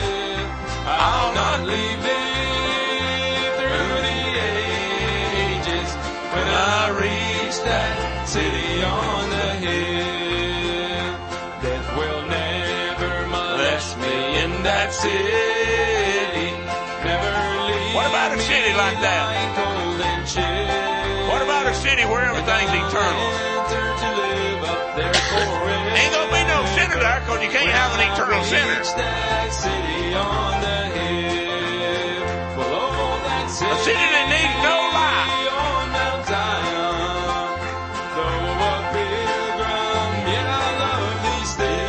I'll not leave thee through the ages, when I reach that city on the hill. Death will never molest me in that city. Never leave What about a city me like that? lying cold and chill. What about a city where everything's eternal? Enter to live up there forever. Ain't gonna be no sinner there, because you can't have an eternal sinner. Reach that city on the hill. Well, oh, that city A city that needs no light. on Mount Zion. Though a pilgrim, yet I love thee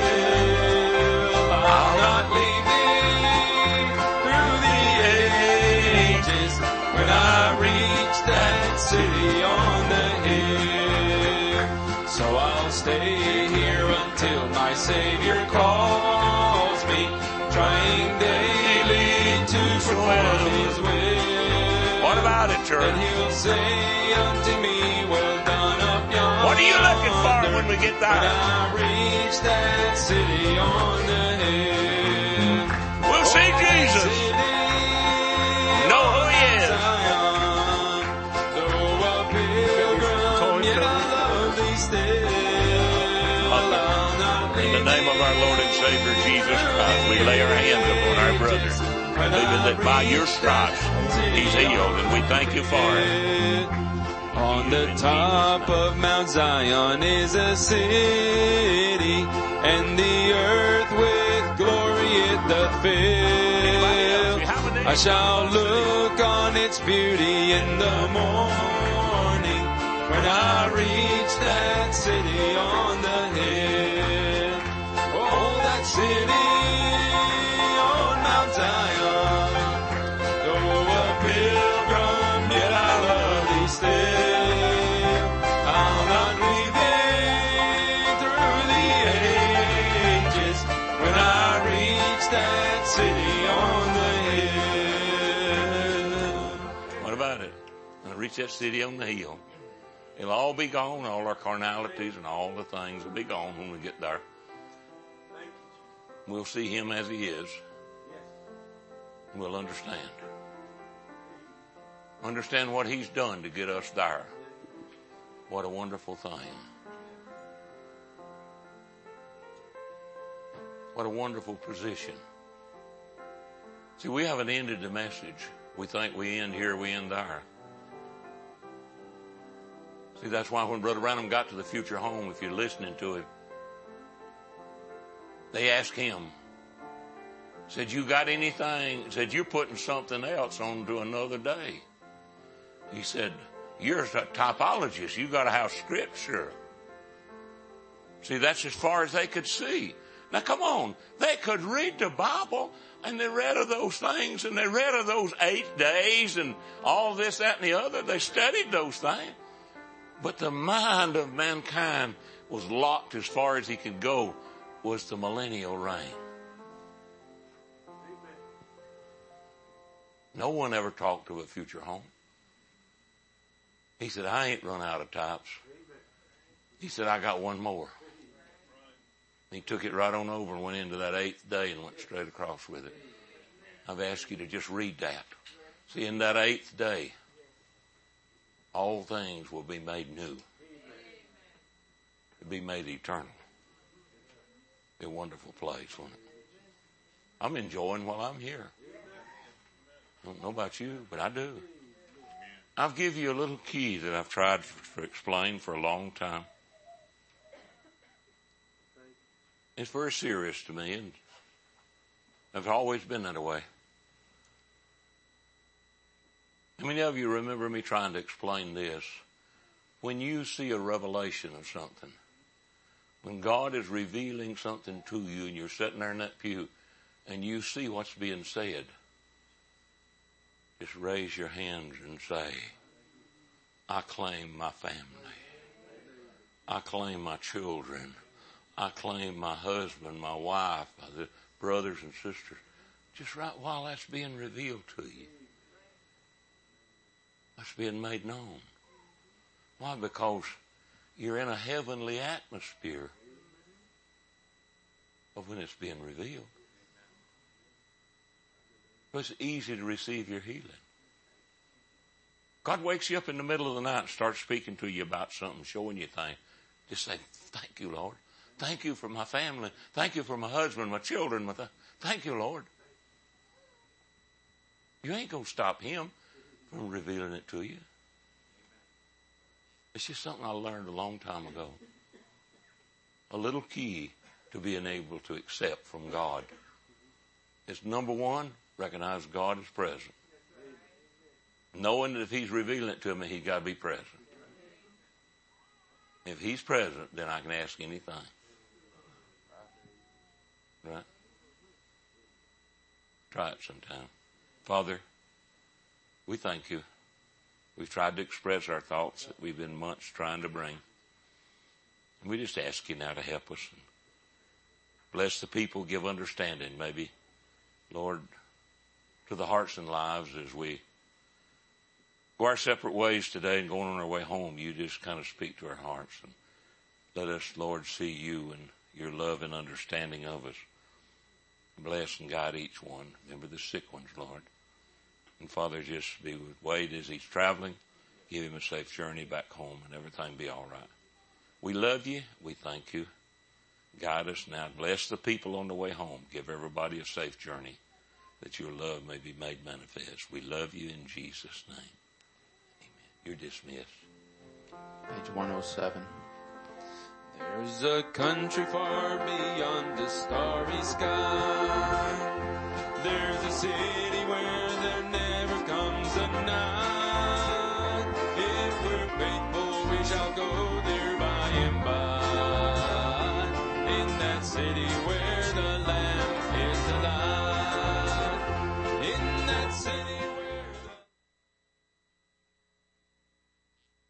still. I'll not leave thee through the ages, when I reach that city on the hill. So I'll stay here until my Savior calls me, trying daily to perform His will. What about it, church? And He'll say unto me, well done up yonder. What are you looking for when we get When there? I reach that city on the hill. We'll see Jesus. Know who he is. Zion, though a pilgrim, yet I love thee still. I'll not In the name of our Lord and Savior Jesus Christ, we lay our hands upon our brother, believing that by your stripes he's healed, and we thank you for it. On the top of Mount Zion is a city, and the earth with glory it doth fill. I shall look on its beauty in the morning, when I reach that city on the hill. Oh, that city on Mount Zion, though a pilgrim, yet I love thee still. I'll not leave thee through the ages, when I reach that city on the hill. What about it? When I reach that city on the hill, it'll all be gone. All our carnalities and all the things will be gone when we get there. We'll see him as he is. We'll understand. Understand what he's done to get us there. What a wonderful thing. What a wonderful position. See, we haven't ended the message. We think we end here, we end there. See, that's why when Brother Branham got to the future home, if you're listening to him, they asked him, said, you got anything? Said, you're putting something else on to another day. He said, you're a typologist. You got to have scripture. See, that's as far as they could see. Now, come on. They could read the Bible, and they read of those things, and they read of those eight days and all this, that, and the other. They studied those things. But the mind of mankind was locked as far as he could go, was the millennial reign. No one ever talked of a future home. He said, I ain't run out of types. He said, I got one more. He took it right on over and went into that eighth day and went straight across with it. I've asked you to just read that. See, in that eighth day, all things will be made new. It'll be made eternal. Be a wonderful place, won't it? I'm enjoying while I'm here. I don't know about you, but I do. I'll give you a little key that I've tried to explain for a long time. It's very serious to me, and I've always been that way. How many of you remember me trying to explain this? When you see a revelation of something, when God is revealing something to you and you're sitting there in that pew and you see what's being said, just raise your hands and say, I claim my family. I claim my children. I claim my husband, my wife, my brothers and sisters. Just right while that's being revealed to you. That's being made known. Why? Because you're in a heavenly atmosphere of when it's being revealed. It's easy to receive your healing. God wakes you up in the middle of the night and starts speaking to you about something, showing you things. Just say, thank you, Lord. Thank you for my family. Thank you for my husband, my children. My th- thank you, Lord. You ain't going to stop him from revealing it to you. It's just something I learned a long time ago. A little key to being able to accept from God is, number one, recognize God is present. Knowing that if he's revealing it to me, he's got to be present. If he's present, then I can ask anything. Right? Try it sometime. Father, we thank you. We've tried to express our thoughts that we've been months trying to bring. And we just ask you now to help us. And bless the people, give understanding, maybe, Lord, to the hearts and lives as we go our separate ways today and going on our way home. You just kind of speak to our hearts and let us, Lord, see you and your love and understanding of us. Bless and guide each one. Remember the sick ones, Lord. And Father, just be with Wade as he's traveling. Give him a safe journey back home and everything be all right. We love you. We thank you. Guide us now. Bless the people on the way home. Give everybody a safe journey, that your love may be made manifest. We love you in Jesus' name. Amen. You're dismissed. Page one oh seven. There's a country far beyond the starry sky. There's a city where there never comes a night. If we're faithful